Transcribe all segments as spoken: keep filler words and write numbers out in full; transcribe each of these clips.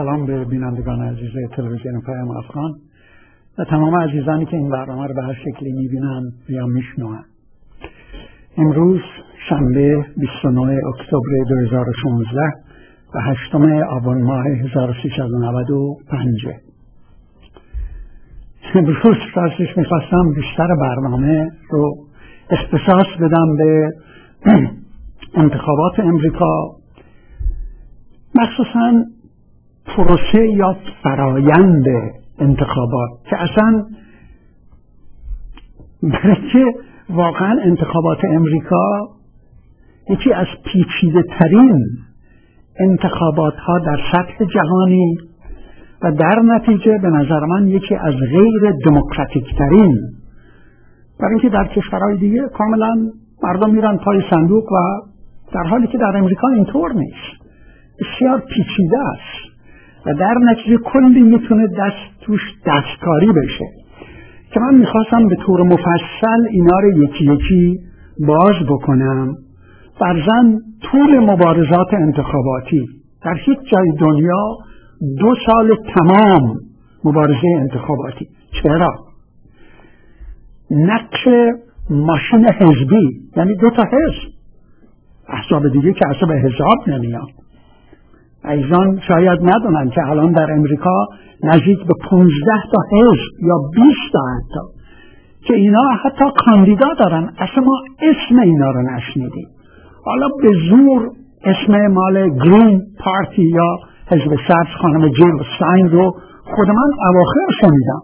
سلام به بینندگان عزیز تلویزیون پیام افغان و تمام عزیزانی که این برنامه رو به هر شکلی میبینن یا میشنون. امروز شنبه بیست و نه اکتبر دو هزار و شانزده و هشتم آبان ماه هزار و سیصد و نود و پنج. امروز راستش میخواستم بیشتر برنامه رو اختصاص بدم به انتخابات امریکا، مخصوصا پروسه یا فرایند انتخابات، که اصلا برای که واقعا انتخابات امریکا یکی از پیچیده ترین انتخابات ها در سطح جهانی و در نتیجه به نظر من یکی از غیر دموکراتیک ترین، برای اینکه در کشورهای دیگه کاملا مردم میرن پای صندوق و در حالی که در امریکا اینطور نیست، بسیار پیچیده است و در نتیجه کلی میتونه دست توش دستکاری بشه که من میخواستم به طور مفصل اینا رو یکی یکی باز بکنم. فرضاً طول مبارزات انتخاباتی در هیچ جای دنیا دو سال تمام مبارزه انتخاباتی. چرا؟ نقش ماشین حزبی، یعنی دو تا حزب، احزاب دیگه که اصلا به حساب نمیان. عزیزان شاید ندونن که الان در امریکا نزدیک به پونزده تا حزب یا بیست تا حتی که اینا حتی کاندیدا دارن، اصلا ما اسم اینا رو نشنیدیم. حالا به زور اسم مال گرین پارتی یا حزب سبز خانم جیل استاین رو خود من اواخر شنیدم.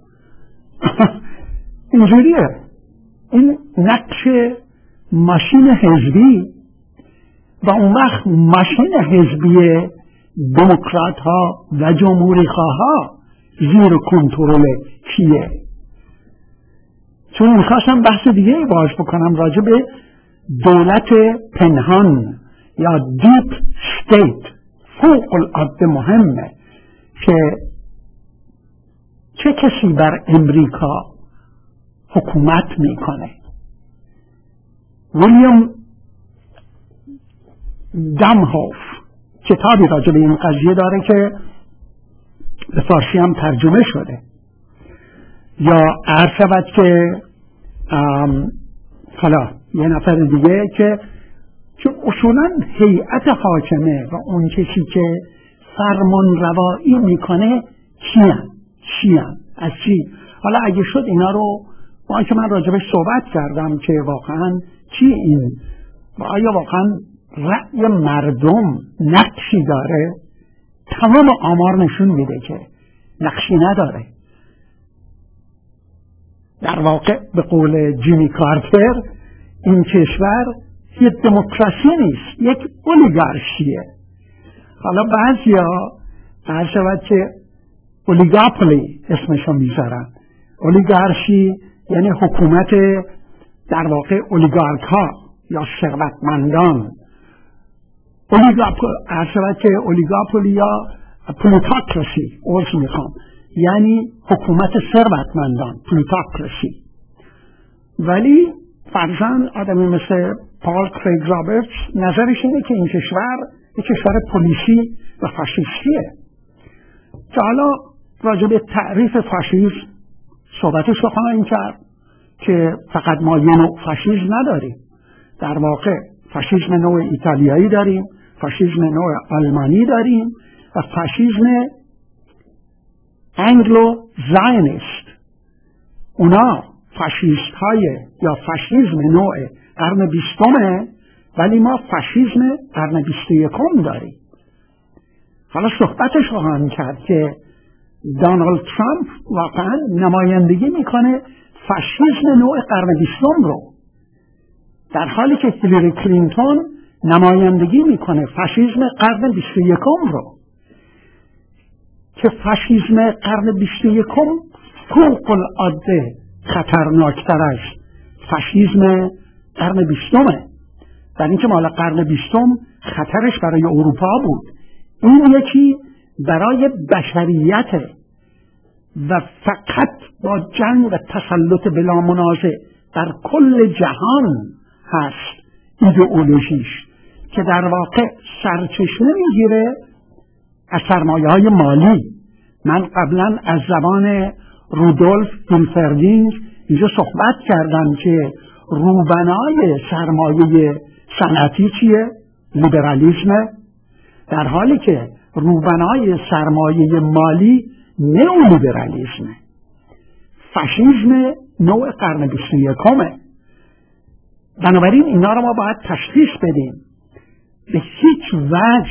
اینجوریه. این نقش ماشین حزبی و اون وقت ماشین حزبی دموکرات ها و جمهوری خواه ها زیر کنترل کیه؟ چون میخواستم بحث دیگه باز بکنم راجع به دولت پنهان یا دیپ استیت، فوق العاده مهمه که چه کسی بر امریکا حکومت میکنه. ویلیام دمهوف کتابی راجع به این قضیه داره که به فارسی هم ترجمه شده. یا عرض شود که حالا یه نفر دیگه که که اصولا هیئت حاکمه و اون کسی که فرمان روایی میکنه کیان چیان از چی. حالا اگه شد اینا رو با که من راجبش صحبت کردم که واقعا چی این و آیا واقعا رأی مردم نقشی داره؟ تمام آمار نشون میده که نقشی نداره. در واقع به قول جیمی کارتر این کشور یک دموکراسی نیست، یک اولیگارشیه. حالا بعضیا هر شود که اولیگاپولی اسمشو میذارن. اولیگارشی یعنی حکومت در واقع اولیگارک ها یا ثروتمندان. اولیگاپول هر شود که اولیگاپولی یا پلوتاکراسی عرض میخوام، یعنی حکومت ثروتمندان، پلوتاکراسی. ولی فرضاً آدمی مثل پال کریگ رابرتس نظرش اینه که این کشور یک کشور پلیسی و فاشیستیه. که حالا راجع به تعریف فاشیسم صحبتش رو خواهیم کرد که فقط ما یه نوع فاشیسم نداریم. در واقع فاشیسم نوع ایتالیایی داریم، فاشیسم نوع آلمانی داریم و فاشیسم انگلو زاینیست. اونا فاشیست های یا فاشیسم نوع قرن بیستمه، ولی ما فاشیسم قرن بیست و یکم داریم. حالا صحبتش خواهم کرد که دونالد ترامپ واقعا نمایندگی میکنه فاشیسم نوع قرن بیستم رو، در حالی که هیلاری کلینتون نمایندگی میکنه فاشیسم قرن بیست و یکم رو، که فاشیسم قرن بیست و یکم فوق العاده خطرناکتر از فاشیسم قرن بیستمه. در اینکه مال قرن بیستم خطرش برای اروپا بود، این یکی برای بشریت و فقط با جنگ و تسلط بلا منازع در کل جهان هست ایدئولوژیش، که در واقع سرچشمه میگیره از سرمایه‌های مالی. من قبلا از زبان رودولف هیلفردینگ اینجا صحبت کردم که روبنای سرمایه صنعتی چیه؟ لیبرالیسمه، در حالی که روبنای سرمایه مالی نئولیبرالیسمه، فاشیسم نوع قرن بیست و یکمه. بنابراین اینا رو ما باید تشخیص بدیم. به هیچ وجه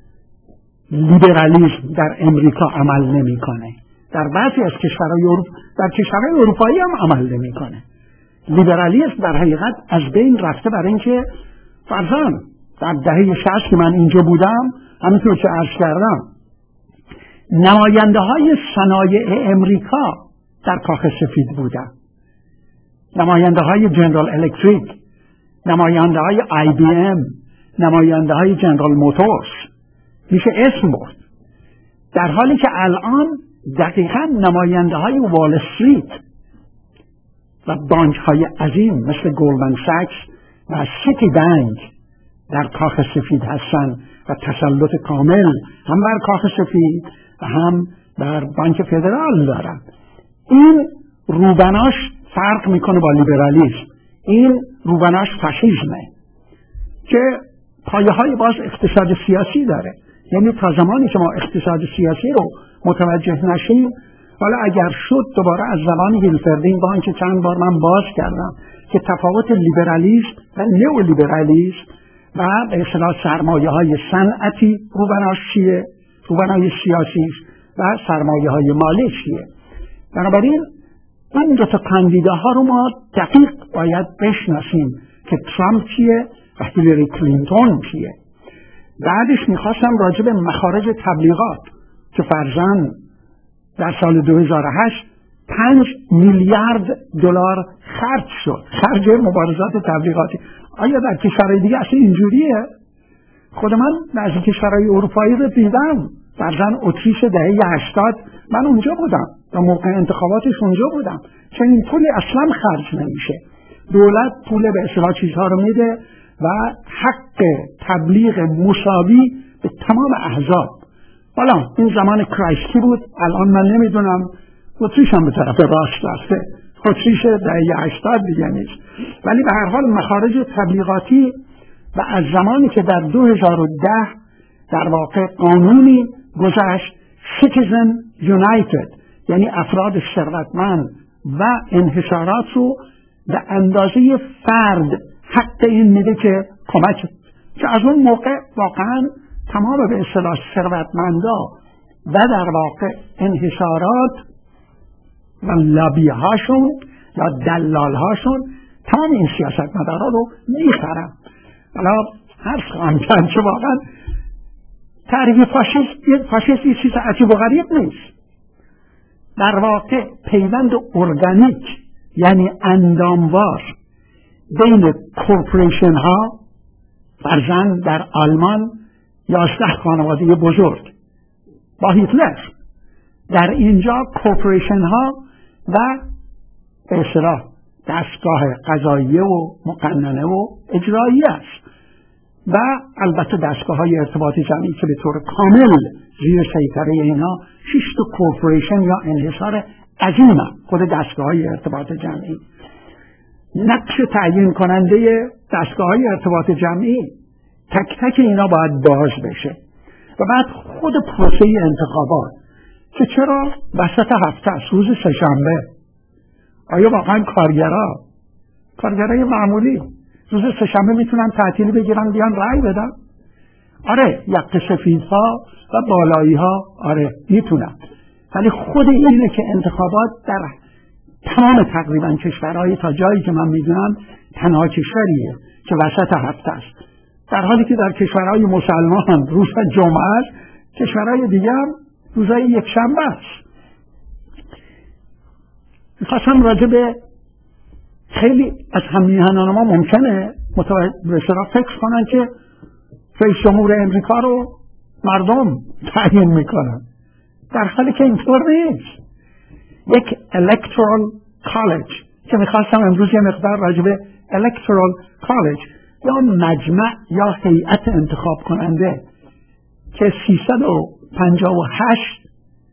لیبرالیسم در امریکا عمل نمیکنه، در بعضی از کشورهای اروپا، در کشورهای اروپایی هم عمل نمیکنه. لیبرالیسم در حقیقت از بین رفته، برای اینکه فرضاً در دهه شصت که من اینجا بودم، همینطور که عرض کردم، نماینده های صنایع امریکا در کاخ سفید بودن، نماینده های جنرال الکتریک، نماینده های آی بی ام، نماینده های جنرال موتورز، میشه اسم برد. در حالی که الان دقیقا نماینده های وال استریت و بانک های عظیم مثل گلدمن ساکس و سیتی بانک در کاخ سفید هستن و تسلط کامل هم بر کاخ سفید و هم بر بانک فدرال دارن. این روبناش فرق میکنه با لیبرالیسم. این روبناش فاشیسمه که پایه های باز اقتصاد سیاسی داره. یعنی تا زمانی که ما اقتصاد سیاسی رو متوجه نشیم، حالا اگر شد دوباره از زبان هیلفردینگ با اینکه چند بار من باز کردم که تفاوت لیبرالیسم و نئولیبرالیسم و به اصطلاح سرمایه های صنعتی روبناش چیه، روبنای سیاسی و سرمایه های مالی چیه. بنابراین این دو تا کاندیده ها رو ما دقیق باید بشناسیم که ترامپ چیه و هیلاری کلینتون چیه. بعدش میخواستم راجع به مخارج تبلیغات که فرضاً در سال دو هزار و هشت پنج میلیارد دلار خرج شد، خرج مبارزات تبلیغاتی. آیا در کشورهای دیگه اصلا اینجوریه؟ خود من در کشورهای اروپایی رو دیدم، فرضاً اتریش دهه هشتاد من اونجا بودم و موقع انتخاباتش اونجا بودم. چنین پولی اصلا خرج نمیشه. دولت پول به اصطلاح چیزها رو میده و حق تبلیغ مساوی به تمام احزاب. حالا این زمان کرایسکی بود، الان من نمیدونم، اتریش هم به طرف راست رفته، اتریش دهه هشتاد دیگه نیست. ولی به هر حال مخارج تبلیغاتی و از زمانی که در دو هزار و ده در واقع قانونی گذشت Citizen United، یعنی افراد ثروتمند و انحصارات رو به اندازه فرد حق این میده که کمک، که از اون موقع واقعا تمام به اصطلاح ثروتمندا و در واقع انحصارات و لابی هاشون یا دلال هاشون تمام این سیاستمدارا رو میخرن. حالا هر خواهم کرد که واقعا تعریف فاشیست فاشیست یه چیز عجیب و غریب نیست. در واقع پیوند ارگانیک یعنی انداموار بین کورپوریشن ها، فرضاً در آلمان یازده خانواده بزرگ با هیتلر، در اینجا کورپوریشن ها و به اصطلاح دستگاه قضاییه و مقننه و اجرایی است و البته دستگاه های ارتباط جمعی که به طور کامل زیر سیطره اینا شش تا کورپوریشن یا انحصار عظیم خود دستگاه های ارتباط جمعی. نقش تعیین کننده دستگاه های ارتباط جمعی تک تک اینا باید باز بشه و بعد خود پروسه انتخابات که چرا وسط هفته است، روز سه‌شنبه، آیا واقعا کارگرها کارگرای معمولی روز سه‌شنبه میتونن تعطیلی بگیرن بیان رأی بدن؟ آره، یقه سفیدها و بالایی ها آره میتونن، ولی خود اینه که انتخابات در تمام تقریبا کشورهای تا جایی که من میدونم تنها کشوریه که وسط هفته است، در حالی که در کشورهای مسلمان روز جمعه است، کشورهای دیگه هم روزهای یک شنبه است. میخواستم راجع به خیلی از هممیهنان ما ممکنه متوجه فکر کنن که رئیس جمهور امریکا رو مردم تعیین میکنن، در حالی که اینطور نیست. یک الکترال کالج که میخواستم امروز یه مقدار راجع به الکترال کالج یا مجمع یا هیئت انتخاب کننده که سیصد و پنجاه و هشت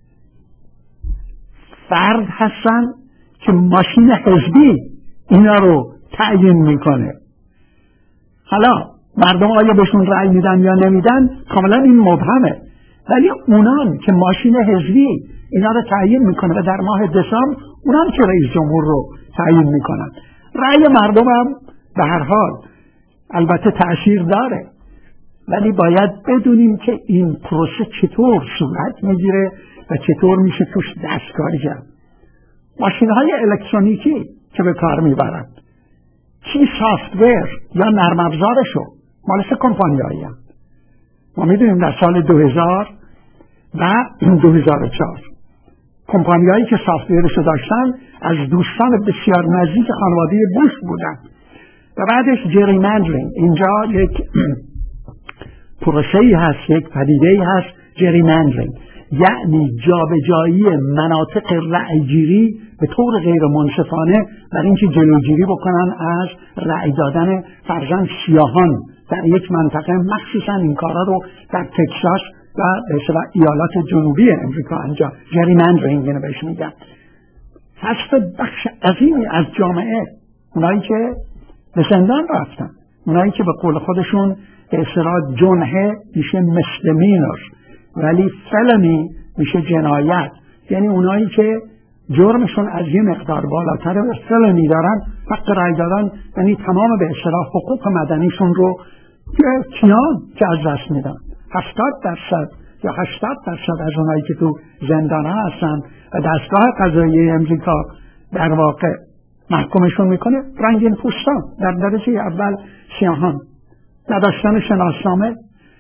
فرد هستن که ماشین حزبی اینا رو تعیین میکنه. حالا مردم آیا بهشون رأی میدن یا نمیدن کاملا این مبهمه، ولی اونان که ماشین حزبی اینا رو تعیین میکنه و در ماه دسامبر اونان که رئیس جمهور رو تعیین میکنن. رأی مردم هم به هر حال البته تأثیر داره، ولی باید بدونیم که این پروسه چطور صورت میگیره و چطور میشه توش دستکاری کرد. ماشین های الکترونیکی که به کار میبرن چی سافتور یا نرم افزارشو مال چه کمپانیایی هم؟ ما میدونیم در سال دو هزار و دو هزار و چهار کمپانیایی که سافتورشو داشتن از دوستان بسیار نزدیک خانواده بوش بودن و بعدش جریمندرینگ. اینجا یک پروسه‌ای هست، یک پدیده‌ای هست جریمندرینگ، یعنی جابجایی مناطق رأیگیری به طور غیر منصفانه برای اینکه جلوگیری بکنن از رأی دادن فرزند سیاهان در یک منطقه. مخصوصا این کارا رو در تکساس و ایالات جنوبی امریکا انجام جریمندرینگ اینو بهش میگن. حذف بخش عظیمی از جامعه، اونایی که به زندان رفتن، اونایی که به قول خودشون به اصطلاح جنحه میشه مسدمینر ولی فلنی میشه جنایت، یعنی اونایی که جرمشون از یه مقدار بالاتر و فلنی دارن، حق رأی دادن، یعنی تمام به اصطلاح حقوق مدنیشون رو کیان که از دست میدن. هفتاد درصد یا هشتاد درصد از اونایی که تو زندان ها هستن و دستگاه قضایی امریکا در واقع محکومشون میکنه رنگین پوستان، در درجه اول سیاهان، نداشتن شناسنامه.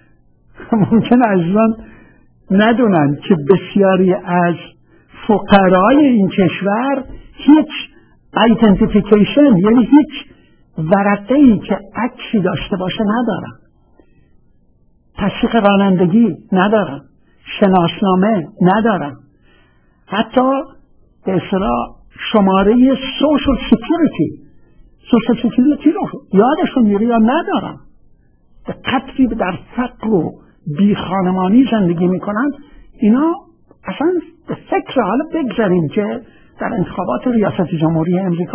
ممکنه عزیزان ندونن که بسیاری از فقرای این کشور هیچ ایدنتیفیکیشن، یعنی هیچ ورقه‌ای که عکسی داشته باشه ندارن، تشویق رانندگی ندارن، شناسنامه ندارن، حتی به اصطلاح شماره سوشال سکیوریتی سوشال سکیوریتی رو یادشون میره یا ندارن. به قدری در فقر و بی خانمانی زندگی میکنن. اینا اصلا به فکر حالا بگذاریم که در انتخابات ریاست جمهوری امریکا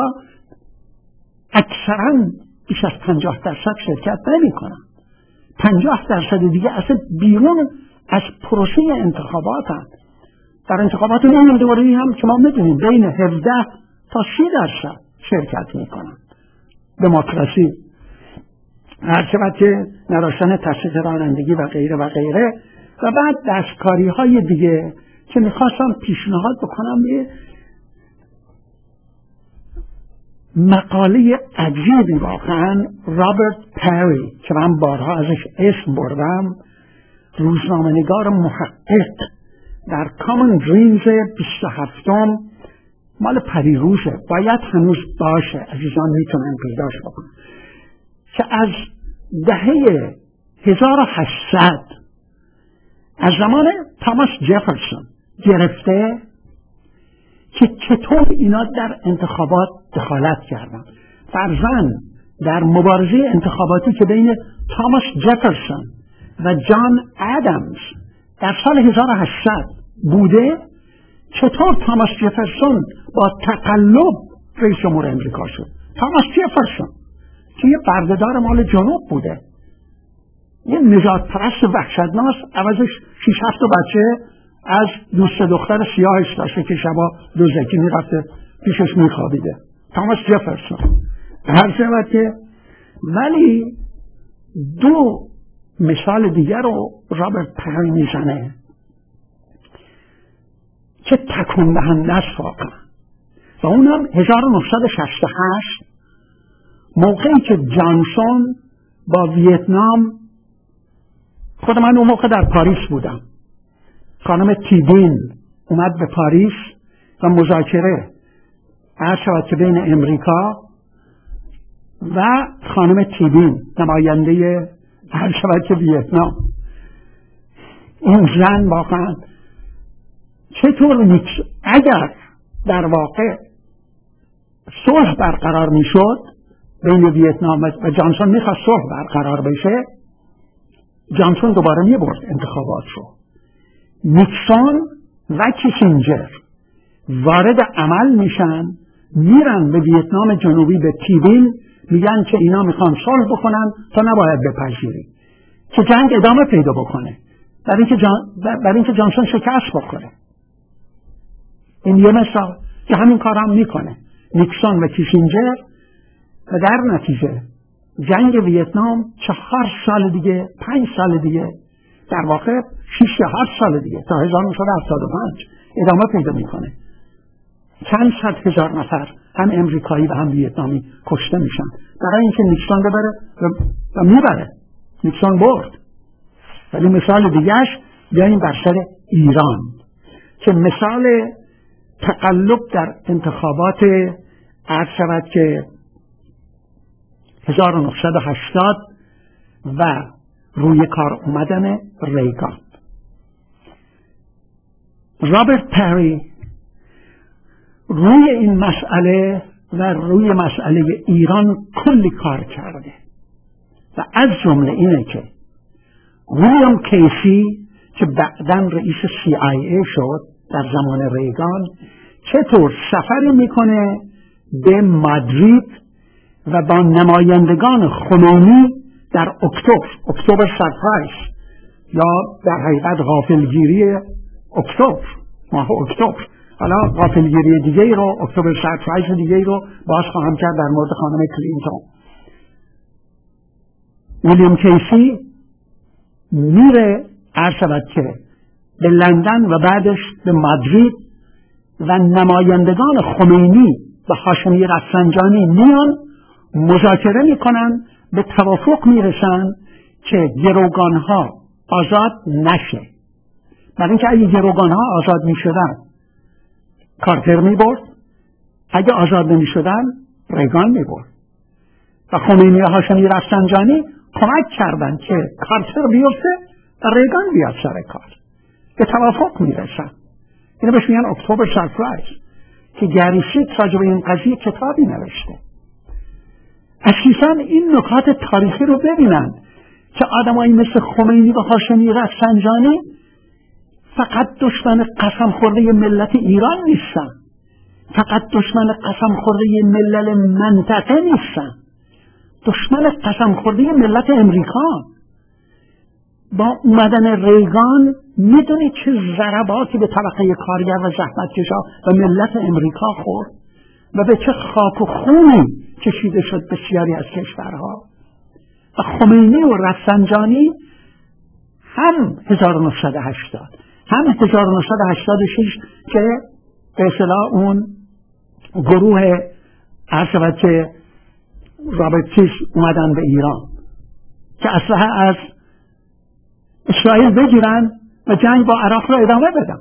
اکثرا بیش از پنجاه درصد شرکت نمی کنن. پنجاه درصد دیگه اصلا بیرون از پروسه انتخابات هم. در انتخابات نیم دوباره هم که ما میدونیم بین هفده تا سی درصد شرکت می کنن. دموکراسی هرچند که نداشتن تشویق رانندگی و غیره و غیره. و بعد دستکاری های دیگه که میخواستم پیشنهاد بکنم، یه مقاله عجیبی واقعا رابرت پری که من بارها ازش اسم بردم، روزنامه‌نگار محقق، در کامن دریمز بیست و هفتم مال پریروزه، باید هنوز باشه، عزیزان میتونن پیداش بکنن، که از دهه هزار و هشتصد از زمان تاماس جفرسون گرفته که چطور اینا در انتخابات دخالت کردن. فرضاً در مبارزه انتخاباتی که بین تاماس جفرسون و جان ادمز در سال هزار و هشتصد بوده، چطور تاماس جفرسون با تقلب رئیس جمهور امریکا شد. تاماس جفرسون که یه بردهدار مال جنوب بوده، یه نژاد پرست وحشتناک، عوضش شیش هفت بچه از دوست دختر سیاهش داشته که شبا دوزکی میرفته پیشش میخوابیده. تاماس جفرسون هر شود که. ولی دو مثال دیگر رو رابرت پری میزنه که تکون دهنده است واقعا، و اونم هزار و نهصد و شصت و هشت موقعی که جانسون با ویتنام، خود من اون موقع در پاریس بودم، خانم تیبین اومد به پاریس و مذاکره عرض شود که بین امریکا و خانم تیبین نماینده عرض شود که ویتنام، این زن واقعا چطور اگر در واقع صلح برقرار میشد بین ویتنام و جانسون، میخواست صلح برقرار بشه، جانسون دوباره میبرد انتخابات رو. نیکسون و کیسینجر وارد عمل میشن، میرن به ویتنام جنوبی به تیبین، میگن که اینا میخوان صلح بکنن تا نباید بپذیری که جنگ ادامه پیدا بکنه، برای اینکه جان... برای اینکه جانسون شکست بخوره. این یه مثال که همین کار هم میکنه نیکسون و کیسینجر، و در نتیجه جنگ ویتنام چهار سال دیگه، پنج سال دیگه، در واقع شش یا هفت سال دیگه تا هزار و نهصد و هفتاد و پنج ادامه پیدا میکنه. چند صد هزار نفر هم امریکایی و هم ویتنامی کشته میشن برای اینکه نیکسون ببره و, و میبره. نیکسون برد. ولی مثال دیگهش بیاییم بر سر ایران که مثال تقلب در انتخابات عرض شود که هزار و نهصد و هشتاد و روی کار اومدن ریگان. رابرت پری روی این مسئله و روی مسئله ایران کلی کار کرده و از جمله اینه که ویلیام کیسی که بعداً رئیس سی آی ای شد در زمان ریگان چطور سفر میکنه به مادرید و با نمایندگان خمینی در اکتبر اکتبر سرپرایز یا در حقیقت غافلگیری اکتبر ماه اکتبر، حالا غافلگیری دیگه ای رو، اکتبر سرپرایز دیگه ای رو باز خواهم کرد در مورد خانم کلینتون. ویلیام کیسی میره عرض شود که به لندن و بعدش به مادرید و نمایندگان خمینی و هاشمی رفسنجانی میان مذاکره میکنن، به توافق میرسن که گروگانها آزاد نشه. برای اینکه اگه گروگانها آزاد میشدن کارتر میبرد، اگه آزاد نمیشدن ریگان میبرد. و خمینی و هاشمی رفسنجانی کمک کردن که کارتر بیفته و ریگان بیاد سر کار. به توافق میرسن. اینو بهش میگن اکتبر سرپرایز که گری سیک راجع به این قضیه کتابی نوشته. اساساً این نکات تاریخی رو ببینن که آدمایی مثل خمینی و هاشمی رفسنجانی فقط دشمن قسم خورده ملت ایران نیستن، فقط دشمن قسم خورده ملل منطقه نیستن، دشمن قسم خورده ملت امریکا. با اومدن ریگان میدونی چه ضرباتی به طبقه کارگر و زحمتکشا و ملت امریکا خورد و به چه خاک و خونی کشیده شد بسیاری از کشورها. و خمینی و رفسنجانی هم هزار و نهصد و هشتاد هم هزار و نهصد و هشتاد و شش که به اصطلاح اون گروه عرض شود که رابرت کیش اومدن به ایران که اسلحه از اسرائیل بگیرن و جنگ با عراق رو ادامه بدن.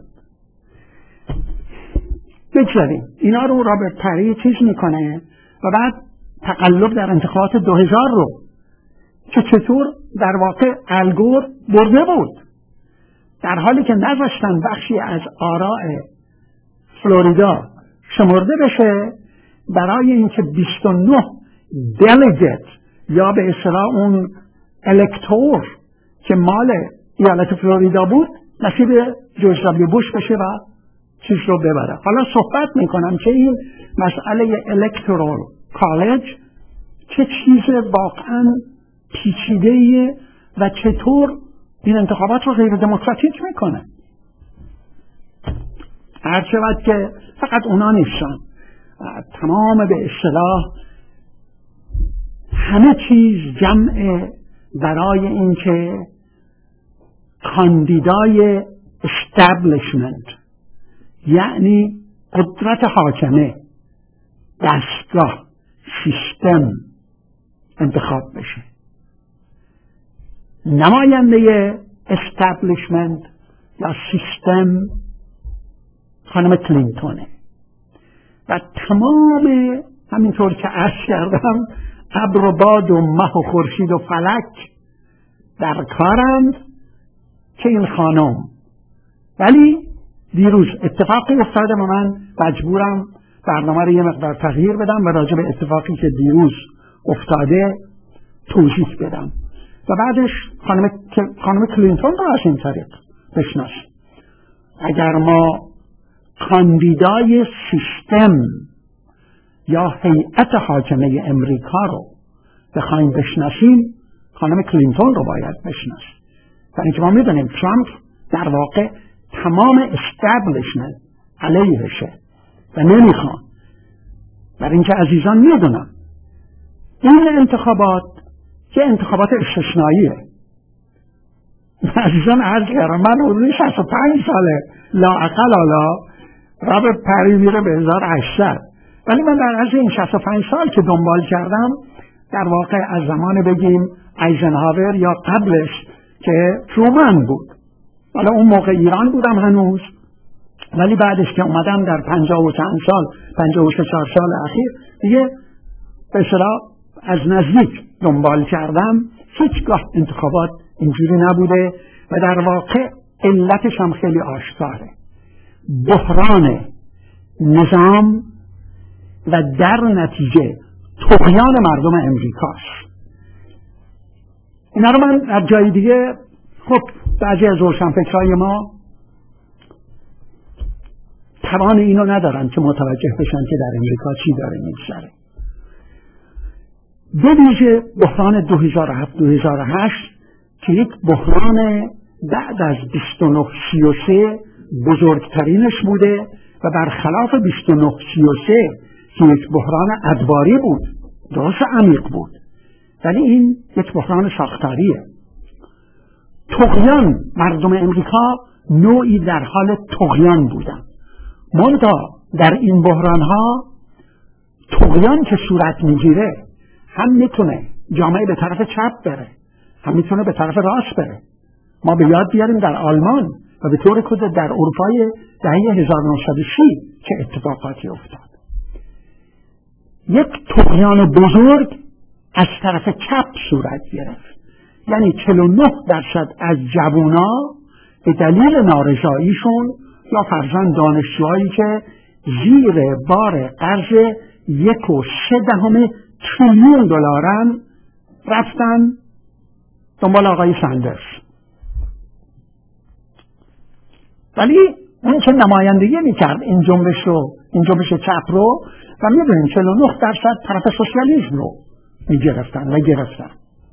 بگذاریم اینا رو رابرت پری چیز میکنه و بعد تقلب در انتخابات دو هزار رو که چطور در واقع الگور برده بود، در حالی که نذاشتن بخشی از آراء فلوریدا شمرده بشه برای اینکه بیست و نه دلیگیت یا به اصطلاح اون الکتور که مال ایالت فلوریدا بود نصیب جورج دبلیو بوش بشه و چیز رو ببره. حالا صحبت میکنم که این مسئله الکتورال کالج چه چیز واقعا پیچیده‌ایه و چطور این انتخابات رو غیر دموکراتیک میکنه. هر شود که فقط اونا نیستن، تمام به اصطلاح همه چیز جمع برای اینکه کاندیدای استابلیشمنت یعنی قدرت حاکمه، دستگاه، سیستم انتخاب بشه. نماینده استابلیشمنت یا سیستم خانم کلینتونه و تمام همینطور که عرض کردم ابر و باد و مه و خورشید و فلک در کارند که این خانم. ولی دیروز اتفاقی افتاده و من مجبورم برنامه رو یه مقدار تغییر بدم و راجع به اتفاقی که دیروز افتاده توضیح بدم و بعدش خانم, خانم کلینتون رو از این طریق بشناسیم. اگر ما کاندیدای سیستم یا هیئت حاکمه امریکا رو بخوایم بشناسیم، خانم کلینتون رو باید بشناسیم. برای اینکه ما میدونیم ترامپ در واقع تمام استابلیشمنت علیهشه و نمیخوان. برای اینکه عزیزان میدونم این انتخابات که انتخابات استثنائیه. عزیزان عرض کردم من حدود شصت و پنج ساله لااقل حالا رابرت پری میره به هزار و هشتصد، ولی من در عرض این شصت و پنج سال که دنبال کردم در واقع از زمان بگیم ایزنهاور یا قبلش که ترومن بود، حالا اون موقع ایران بودم هنوز، ولی بعدش که اومدم در پنجاه و چند سال پنجاه و چهار سال اخیر دیگه به اصطلاح از نزدیک دنبال کردم، هیچگاه انتخابات اینجوری نبوده و در واقع علتش هم خیلی آشکاره. بحران نظام و در نتیجه طغیان مردم امریکاست. اینا رو من از جای دیگه، خب بعضی از روشنفکرای ما توان اینو ندارن که متوجه بشن که در امریکا چی داره میگذره. به ویژه بحران دو هزار و هفت دو هزار و هشت که یک بحران بعد از بیست و نه سی و سه بزرگترینش بوده و برخلاف بیست و نه سی و سه که یک بحران ادواری بود، درست عمیق بود، ولی این یک بحران ساختاریه. طغیان مردم امریکا نوعی در حال طغیان بودن. منتها در این بحران ها طغیان که صورت میگیره هم میتونه جامعه به طرف چپ بره، هم میتونه به طرف راست بره. ما به یاد بیاریم در آلمان و به طور کلی در اروپای دهه هزار و نهصد و سی چه اتفاقاتی افتاد. یک طغیان بزرگ از طرف چپ صورت گرفت، یعنی چهل و نه درصد از جوونا به دلیل نارضاییشون یا فرزن دانشجوهایی که زیر بار قرض یک و سه دهم تریلیون دلارن رفتن دنبال آقای سندرز. ولی اون که نمایندگی میکرد این جنبش رو، این جنبش چپ رو، و میدونیم چهل و نه درصد طرف سوسیالیسم رو میگرفتن و گرفتن.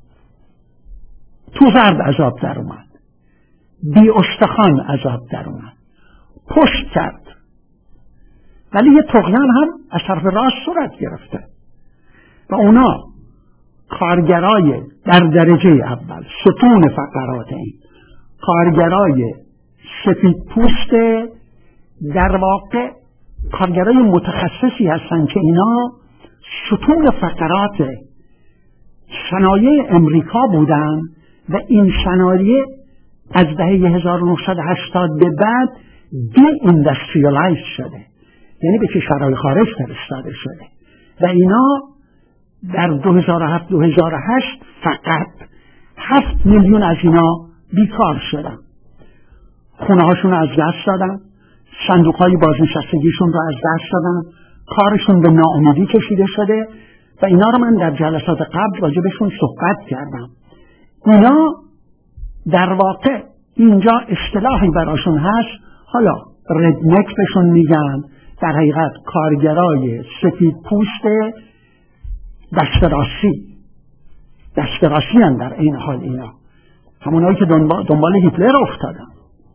تو زرد عذاب در اومد، بی استخوان عذاب در اومد، پشت کرد. ولی یه طغیان هم از طرف راست صورت گرفته و اونا کارگرای در درجه اول، ستون فقرات، این کارگرای سفید پوست در واقع کارگرای متخصصی هستن که اینا ستون فقرات صنایع امریکا بودن و این صنایع از دهه هزار و نهصد و هشتاد به بعد دی اندستریالایز شده، یعنی به کشورهای خارج فرستاده شده و اینا در دو هزار و هفت دو هزار و هشت فقط هفت میلیون از اینا بیکار شدن، خونه هاشون از دست دادن، صندوق های بازنشستگیشون رو از دست دادن، کارشون به ناامیدی کشیده شده و اینا رو من در جلسات قبل راجبشون صحبت کردم. اینا در واقع اینجا اصطلاحی براشون هست، حالا ردنک بهشون میگن، در حقیقت کارگرای سفید پوست دستراسی دستراسی هم در این حال اینا همونایی که دنبال, دنبال هیتلر افتادن.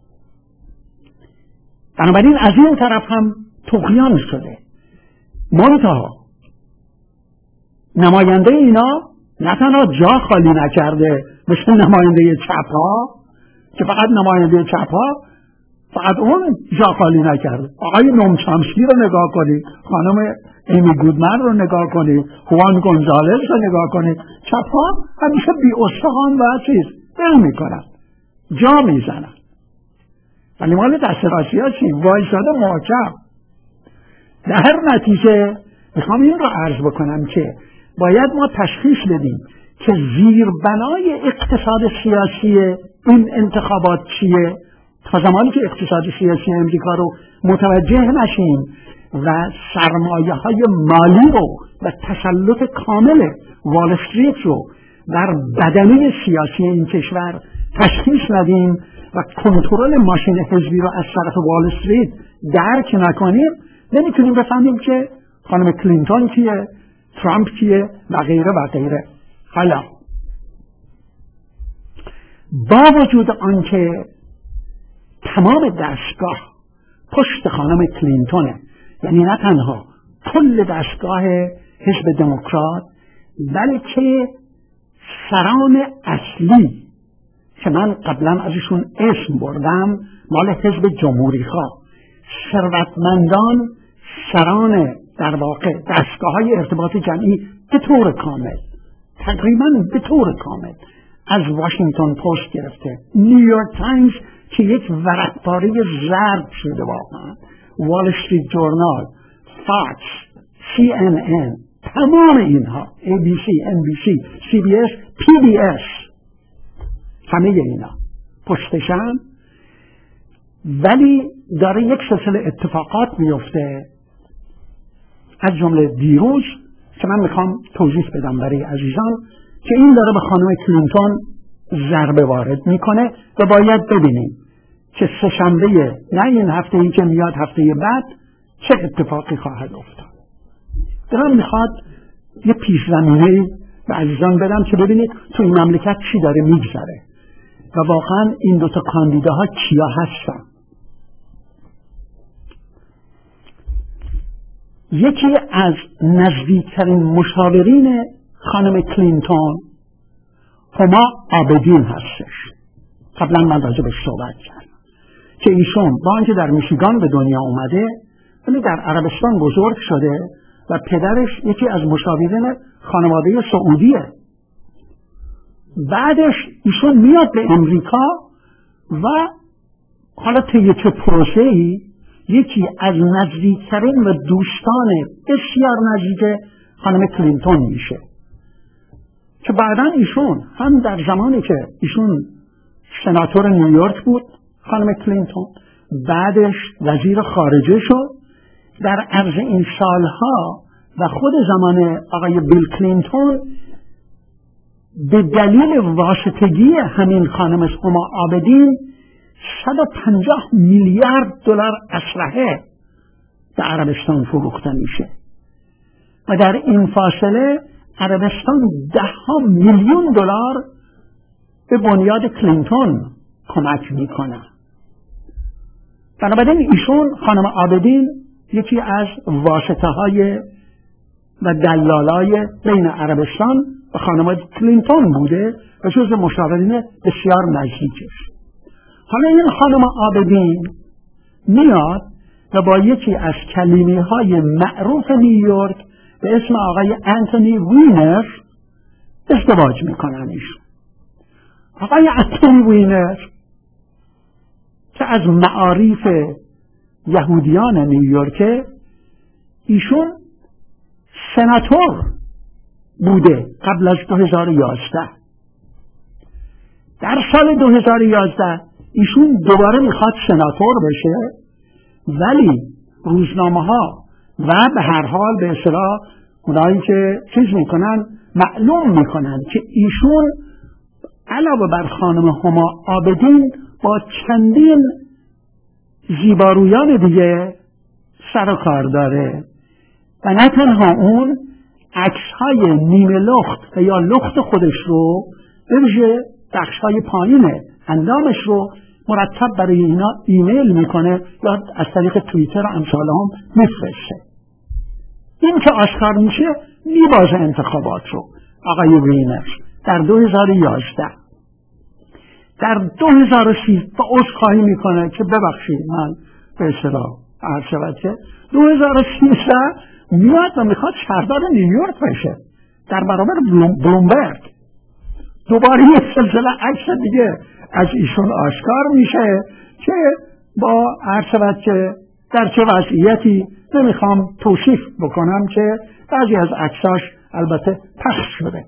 بنابراین از این طرف هم طغیان شده. منتها نماینده اینا نه تنها جا خالی نکرده مثل نماینده چپ ها که فقط نماینده چپ ها فقط اون جا خالی نکرده. آقای نوم چامسکی رو نگاه کنید، خانم ایمی گودمن رو نگاه کنید، خوان گونزالز رو نگاه کنید. چپ ها همیشه بی استخوان و چیز دل میکنن، جا میزنن، ولی مال دست راستی ها چی؟ وایساده محکم. در نتیجه میخوام این رو عرض بکنم که باید ما تشخیص بدیم که زیربنای اقتصاد سیاسی این انتخابات چیه. تا زمانی که اقتصاد سیاسی امریکا رو متوجه نشیم و سرمایه های مالی رو و تسلط کامل وال استریت رو بر بدنه سیاسی این کشور تشخیص ندیم و کنترل ماشین حزبی رو از طرف وال استریت درک نکنیم نمیتونیم بفهمیم که خانم کلینتون کیه، ترامپ کیه و غیره و غیره. حالا با وجود آنکه تمام دستگاه پشت خانم کلینتونه، یعنی نه تنها کل دستگاه حزب دموکرات بلکه سران اصلی که من قبلا ازشون اسم بردم مال حزب جمهوری خواه، ثروتمندان، سران در واقع دستگاه های ارتباط جمعی به طور کامل، تقریبا به طور کامل، از واشنگتن پست گرفته، نیویورک تایمز که یک ورقداری زرد شده واقعا، وال استریت جورنال، فاکس، سی ان ان، تمام اینها، ای بی سی، ان بی سی، سی بی اس، پی بی اس، همه اینا پشتشن. ولی داره یک سلسله اتفاقات میفته، از جمله دیروز که من میخوام توضیح بدم برای عزیزان که این داره به خانم کلینتون ضربه وارد میکنه و باید ببینیم که سه شنبه نه این هفته ای که میاد هفته بعد چه اتفاقی خواهد افتاد. دارم میخواد یه پیش زمینه به عزیزان بدم که ببینید تو این مملکت چی داره میگذره و واقعا این دوتا کاندیداها کیا هستن. یکی از نزدیکترین مشاورین خانم کلینتون هما عابدین هستش. قبلا من راجع بهش صحبت کردم که ایشون با اینکه در میشیگان به دنیا اومده ولی در عربستان بزرگ شده و پدرش یکی از مشاورین خانواده سعودیه. بعدش ایشون میاد به امریکا و حالا طی چه پروسه‌ای یکی از نزدیکترین و دوستان بسیار نزدیک خانم کلینتون میشه که بعداً ایشون هم در زمانی که ایشون سناتور نیویورک بود خانم کلینتون، بعدش وزیر خارجه شد. در عرض این سالها و خود زمان آقای بیل کلینتون به دلیل واسطگی همین خانم هما عابدین صد و پنجاه میلیارد دلار اسلحه به عربستان فروخته میشه و در این فاصله عربستان ده ها میلیون دلار به بنیاد کلینتون کمک میکنه. بنابراین ایشون خانم عابدین یکی از واسطه های و دلالای بین عربستان و خانواده کلینتون بوده و جز مشاورین بسیار نزدیکش. حالا این خانم عابدین میاد و با یکی از کلیمی های معروف نیویورک به اسم آقای انتونی وینر ازدواج میکنن. ایشون آقای انتونی وینر که از معارف یهودیان نیویورک، ایشون سناتور بوده قبل از دو هزار و یازده. در سال دو هزار و یازده ایشون دوباره میخواد سناتور بشه، ولی روزنامه ها و به هر حال به اصطلاح اونایی که چیز میکنن معلوم میکنن که ایشون علاوه بر خانم هما عابدین با چندین زیبارویان دیگه سر و کار داره و نه تنها اون، عکس‌های نیمه لخت و یا لخت خودش رو به ویژه بخش‌های پایین اندامش رو مرتب برای اینا ایمیل میکنه یا از طریق توییتر و امثال هم میفرسته. این که آشکار میشه میبازه انتخابات رو. آقای وینر در دو هزار و یازده در دو هزار و سیزده عذرخواهی میکنه که ببخشید من به اصطلاح عرض شود که دو هزار و سیزده میاد و میخواد شهردار نیویورک بشه در برابر بلومبرگ. دوباره یک سلسله عکس دیگه از ایشون آشکار میشه که با عرض شود که در چه وضعیتی نمیخوام توصیف بکنم که بعضی از عکساش البته پخش شده.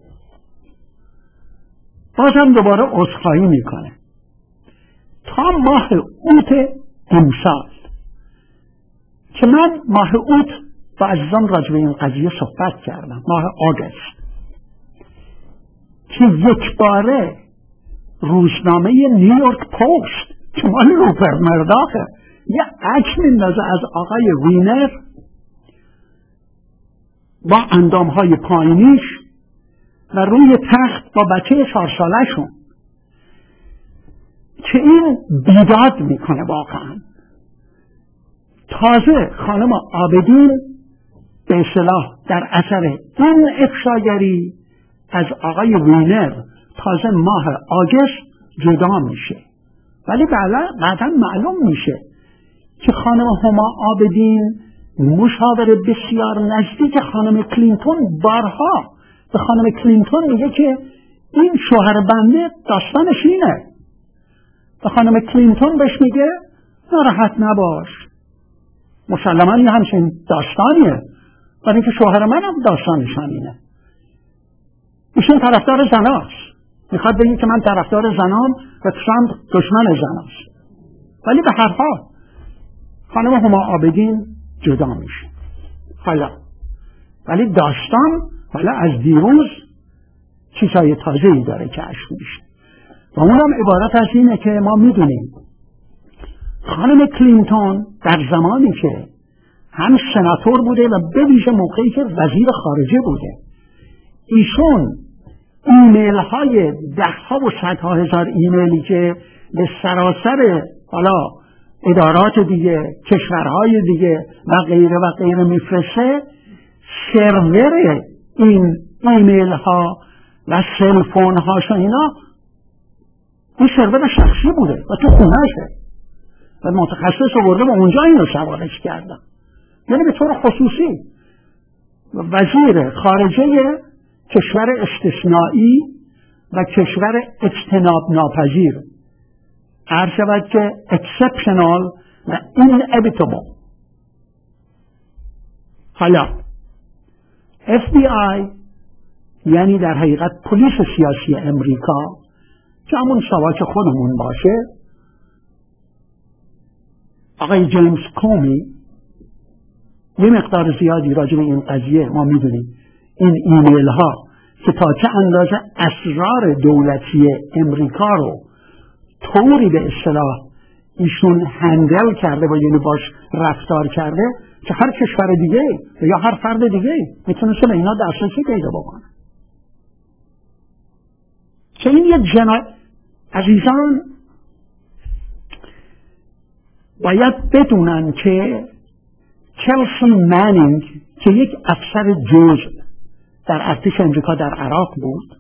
بازم دوباره عذرخواهی میکنه. تا ماه اوت امسال که من ماه اوت با عزیزان راجع به این قضیه صحبت کردم، ماه آگست، که یک باره روزنامه نیویورک پست که مال روپرت مرداخه. یه عکس میندازه از آقای وینر با اندامهای پایینیش و روی تخت با بچه چهار سالشون که این بیداد میکنه واقعا. تازه خانم عابدین به اصطلاح در اثر این افشاگری از آقای وینر تازه ماه آگست جدا میشه، ولی بعدا معلوم میشه که خانم هما عابدین مشاور بسیار نزدیک خانم کلینتون بارها به خانم کلینتون میگه که این شوهر بنده داستانش اینه. به خانم کلینتون بهش میگه ناراحت نباش، مسلماً یه همچین داستانیه، ولی اینکه شوهر من هم داستانش همینه. ایشون طرفدار زناست، میخواد بگه که من طرفدار زنام و ترامپ دشمن زناست، ولی به هر حال خانم هما عابدین جدا میشه. حالا ولی داستان حالا از دیروز چیزهای تازه‌ای داره کشف میشه و اونم عبارت از اینه که ما میدونیم خانم کلینتون در زمانی که هم سناتور بوده و به ویژه موقعی که وزیر خارجه بوده، ایشون ایمیل های ده ها و صدها هزار ایمیلی که به سراسر حالا ادارات دیگه، کشورهای دیگه و غیره و غیره میفرسته، سرور این ایمیل ها و سلفون هاش و اینا این سرور شخصی بوده و تو خونهشه و متخصص آورده و اونجا اینو سوارش کردن. یعنی به طور خصوصی وزیر خارجه کشور استثنایی و کشور اجتناب ناپذیر، عرض شود که exceptional و inevitable. حالا اف بی آی یعنی در حقیقت پلیس سیاسی امریکا که همون سواک خودمون باشه، آقای جیمز کومی یه مقدار زیادی راجع به این قضیه ما میدونیم. این ایمیل ها که تا چه اندازه اسرار دولتی امریکا رو طوری به اصطلاح ایشون هندل کرده و یعنی باش رفتار کرده که هر کشور دیگه یا هر فرد دیگه میتونست به اینا دسترسی پیدا بکنه. که این یه جنایت. عزیزان باید بدونن که چلسی مانینگ که یک افسر جزء در ارتش امریکا در عراق بود،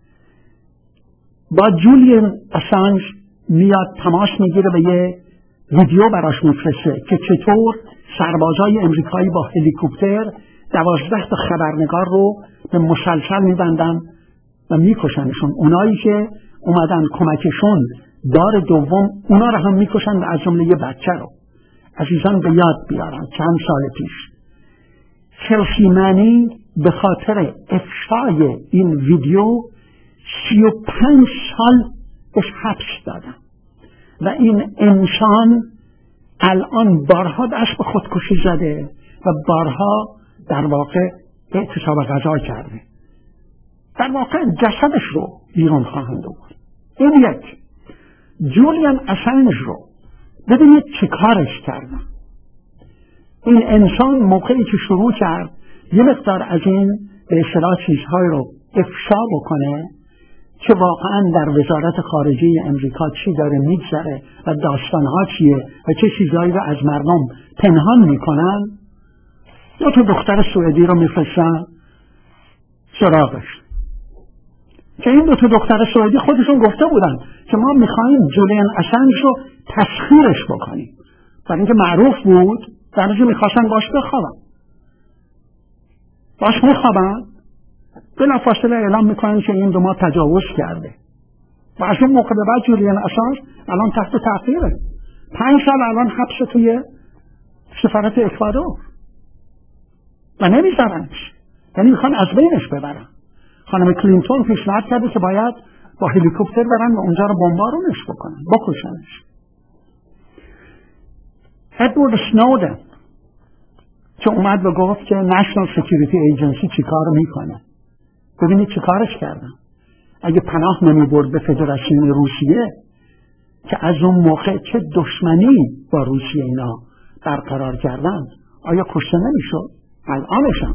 با جولیان اسانج میاد تماس میگیره و یه ویدیو براش میفرسته که چطور سربازای امریکایی با هلیکوپتر دوازده تا خبرنگار رو به مسلسل میبندن و میکشنشون. اونایی که اومدن کمکشون دار دوم اونا رو هم میکشن و از جمله یه بچه رو. عزیزان به یاد بیارن چند سال پیش چلسی مانینگ به خاطر افشای این ویدیو سی و پنج سال بهش حبس دادن و این انسان الان بارها دست به خودکشی زده و بارها در واقع اعتصاب غذا کرده. در واقع جسدش رو بیرون خواهند آورد. این یک. جولیان اسانج رو ببینید چه کارش کردن. این انسان موقعی که شروع کرد یه مقدار از این به اصطلاح چیزهای رو افشا بکنه که واقعا در وزارت خارجه امریکا چی داره میگذره و داستانها چیه و چه چیزهایی رو از مردم پنهان میکنن، دو تا دختر سوئدی رو میفرستن سراغش که این دو تا دختر سوئدی خودشون گفته بودن که ما میخوایم جولیان اسانج رو تسخیرش بکنیم، برای اینکه معروف بود در اینجا میخواستن باش بخوابن باش میخوابن بلا فاصله اعلام میکنن که این دو ما تجاوز کرده و از اون موقع به بعد جولیان اسانج الان تحت تعقیبه. پنج سال الان حبس توی سفارت اکوادور و نمیذارنش، یعنی میخوان از بینش ببرن. خانم کلینتون پیشنهاد کرده که باید با هلیکوپتر برن و اونجا رو بمبارونش بکنن، بکشنش. ادوارد سنودن که اومد و گفت که نشنال سکیوریتی ایجنسی چی کار میکنه، ببینید چی کارش کردن. اگه پناه نمی برد به فدراسیون روسیه که از اون موقع چه دشمنی با روسیه اینا برقرار کردن، آیا کشته نمیشد؟ الانشم.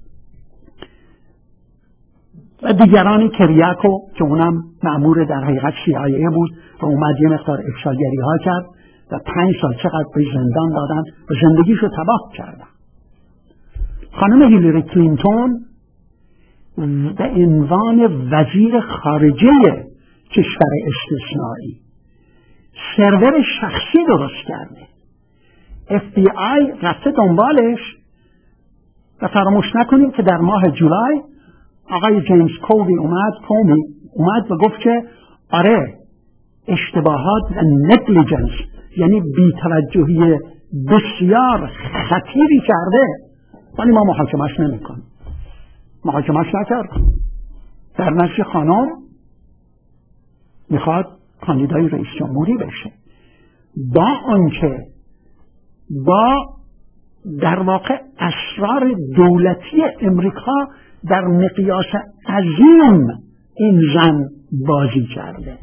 و دیگرانی کریاکو که اونم مأمور در حقیقت سی آی ای بود و اومد یه مقدار افشاگری ها کرد و پنج سال چقدر به زندان دادن و زندگیشو تباه کردن. خانم هیلاری کلینتون به عنوان وزیر خارجه کشور استثنایی سرور شخصی درست کرده. اف بی آی رفته دنبالش و فراموش نکنیم که در ماه جولای آقای جیمز کومی اومد کومی اومد و گفت که آره اشتباهات و نگلیجنس یعنی بی‌توجهی بسیار خطیری کرده، ولی ما محاکمش نمی‌کنیم. محاکمش نکرد. در نتیجه خانم میخواد کاندیدای رئیس جمهوری بشه، با آنکه با در واقع اسرار دولتی امریکا در مقیاس عظیم این زن بازی کرده.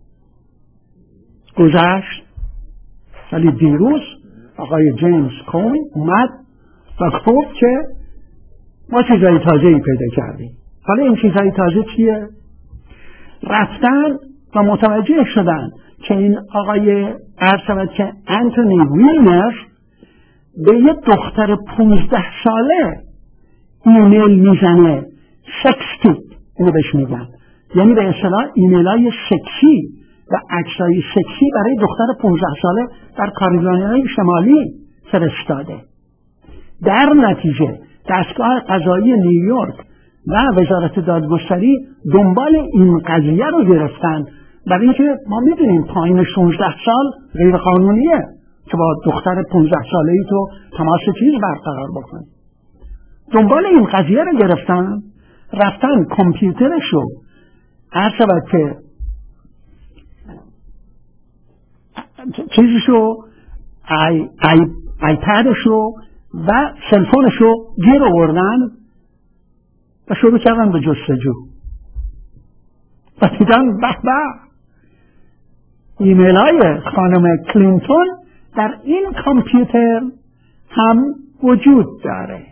گذشت، ولی دیروز آقای جیمز کومی اومد و گفت که ما چیزای تازه‌ای پیدا کردیم. حالا این چیزای تازه چیه؟ رفتن و متوجه شدن که این آقای عرض شود که انتونی ویلنر به یه دختر پونزده ساله ایمیل میزنه، سکستیک اینو بهش میگن، یعنی به اصطلاح ایمیل های سکسی و عکسای سکسی برای دختر پونزده ساله در کارولینای شمالی فرستاده. در نتیجه دستگاه قضایی نیویورک و وزارت دادگستری دنبال این قضیه رو گرفتن، برای اینکه ما میدونیم پایین شانزده سال غیر قانونیه که با دختر پونزده ساله ای تو تماس چیز برقرار بکنی. دنبال این قضیه رو گرفتن، رفتن کامپیوترشو هر شود که چیزشو آی آی آیپدشو و سلفونشو گیر آوردن و شروع کردن به جستجو و دیدن به به ایمیل های خانم کلینتون در این کامپیوتر هم وجود داره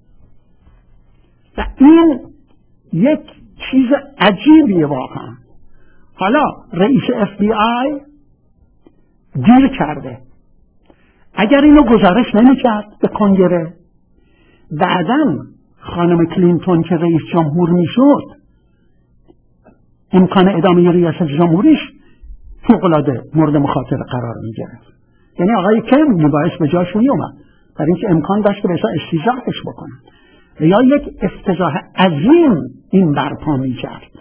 و این یک چیز عجیبیه واقعا. حالا رئیس اف بی آی دیر کرده. اگر اینو گزارش نمی‌کرد به کنگره، بعداً خانم کلینتون که رئیس جمهور میشد امکان ادامه ریاست جمهوریش فوق‌العاده مورد مخاطره قرار می‌گرفت. یعنی آقای کم میبایست به جاش میومد، برای اینکه امکان داشت که به اصلا استیضاحش بکنن یا یک افتضاح عظیم این برپا می‌کرد.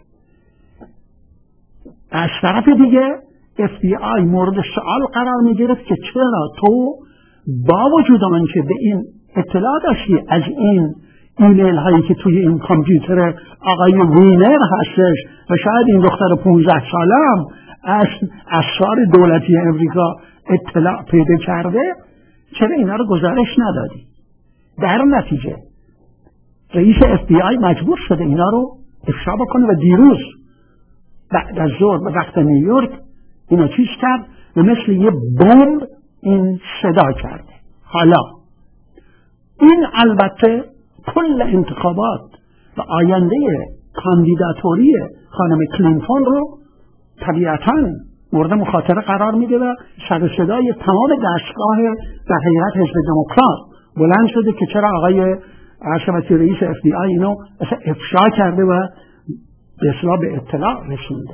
از طرف دیگه اف بی آی مورد سوال قرار می‌گرفت که چرا تو با وجود آنکه به این اطلاع داشتی از این ایمیل هایی که توی این کامپیوتر آقای وینر هستش و شاید این دختر پونزده ساله هم از اسرار دولتی امریکا اطلاع پیدا کرده، چرا اینا رو گزارش ندادی؟ در نتیجه رئیس اف بی آی مجبور شده اینا رو افشا بکنه و دیروز بعد از ظهر به وقت نیویورک اینا چیز کرد و مثل یه بمب این صدا کرده. حالا این البته کل انتخابات و آینده کاندیداتوری خانم کلینتون رو طبیعتاً مورد مخاطره قرار میده و سر صدای تمام دستگاه در حقیقت حزب دموکرات بلند شده که چرا آقای عرشمتی رئیس اف بی آی اینو افشا کرده و به اصطلاح به اطلاع رسونده.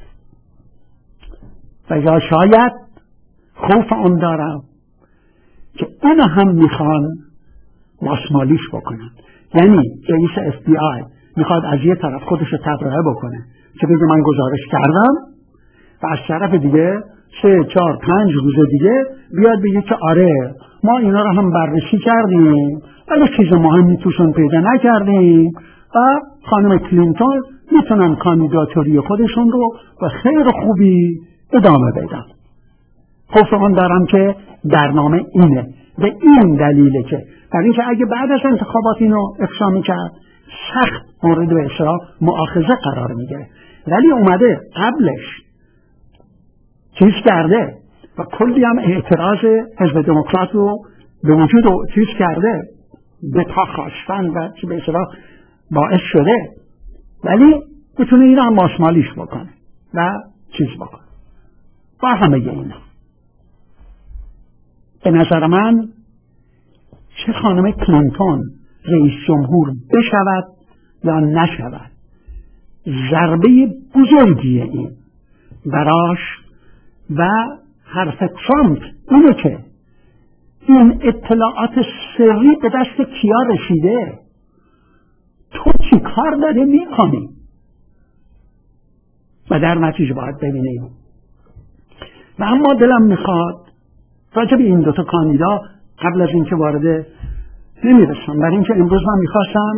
و یا شاید خوف آن دارم که اینو هم میخوان ماسمالیش بکنن، یعنی رئیس اف بی آی میخواد از یه طرف خودش رو تبرئه بکنه که بگه من گزارش کردم و از طرف دیگه سه چهار پنج روز دیگه بیاد بگه که آره ما اینا رو هم بررسی کردیم ولی چیز مهمی توشون پیدا نکردیم و خانم کلینتون میتونن کاندیداتوری خودشون رو به خیر خوبی ادامه بدن. خوف من دارم که برنامه اینه، به این دلیله که در اینکه اگه بعد از انتخابات اینو افشا میکرد سخت مورد به اصطلاح مؤاخذه قرار میگیره، ولی اومده قبلش چیز کرده و کلی هم اعتراض حزب دموکرات رو به وجود رو چیز کرده، به پا خواستن و چی به اصطلاح باعث شده، ولی بتونه این هم ماسمالیش بکنه و چیز بکنه. با همه اینا به نظر من چه خانم کلینتون رئیس جمهور بشود یا نشود، ضربه بزرگیه این براش و حرف ترامپ اینه که این اطلاعات سری به دست کیا رسیده، تو چی کار داری میکنی؟ و در نتیجه باید ببینیم. و اما دلم میخواد راجع به این دوتا کاندیدا قبل از اینکه وارد نمیرسم، برای اینکه امروز من میخواستم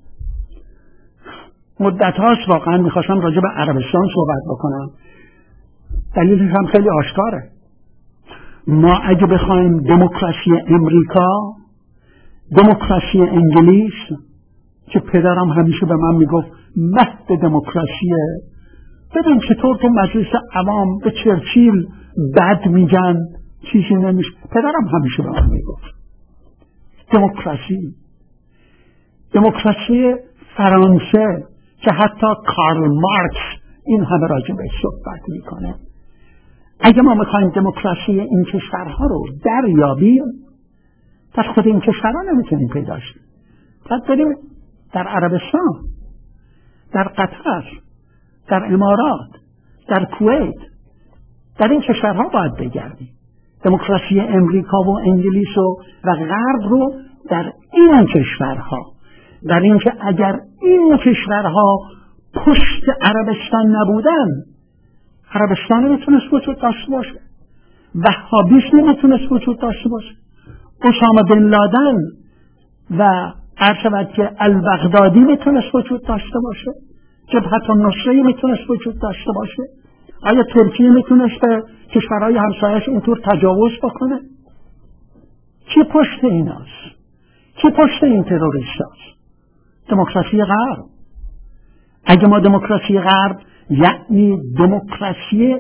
مدت هاست واقعا میخواستم راجع به عربستان صحبت بکنم. دلیلش هم خیلی آشکاره. ما اگه بخوایم دموکراسی امریکا، دموکراسی انگلیس که پدرم همیشه به من میگفت مهد دموکراسیه، ببین چطور تو مجلس عوام به چرچیل بد میگن، چیزی نمیشه. پدرم همیشه به من میگفت دموکراسی دموکراسی فرانسه که حتی کارل مارکس این همه راجع به صحبت میکنه. اگه ما میخوایم دموکراسی این کشورها رو دریابیم، پس خود این کشورها نمیتونیم پیداش کنیم. باید بریم در عربستان، در قطر، در امارات، در کویت، در این کشورها باید بگردیم. دموکراسی امریکا و انگلیس و و غرب رو در این کشورها، در این که اگر این کشورها پشت عربستان نبودن، عربستان نمیتونست وجود داشته باشه، وهابیسم نمیتونست وجود داشته باشه، اسامه بن لادن و عرشبت که البغدادی میتونست وجود داشته باشه، جبهت النصره میتونست وجود داشته باشه. آیا ترکیه میتونست به کشورهای همسایه‌اش اینطور تجاوز بکنه؟ کی پشت ایناست؟ کی پشت این تروریست هاست؟ دموکراسی غرب. اگه ما دموکراسی غرب یعنی دموکراسی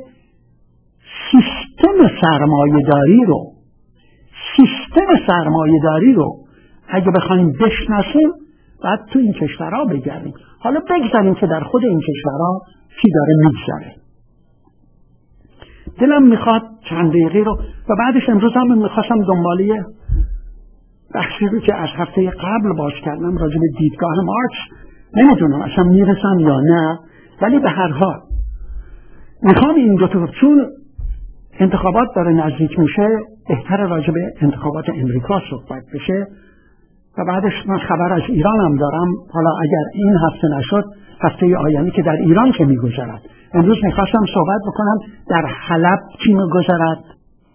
سیستم سرمایه‌داری رو سیستم سرمایه‌داری رو اگه بخوایم بشناسیم، باید تو این کشورها بگردیم. حالا بگذاریم که در خود این کشورها چی داره میگذره. دلم میخواد چند دقیقه رو و بعدش امروز هم میخواستم دنباله بحثی رو که از هفته قبل باز کردم راجع به دیدگاه مارکس، نمیدونم اصلا میرسم یا نه، ولی به هر حال میخوام این دو تا، چون انتخابات داره نزدیک میشه، بهتر راجع به انتخابات امریکا صحبت بشه و بعدش من خبر از ایران هم دارم. حالا اگر این هفته نشد، هفته آینده که در ایران که میگذرد. امروز میخواستم صحبت بکنم در حلب چی میگذرد،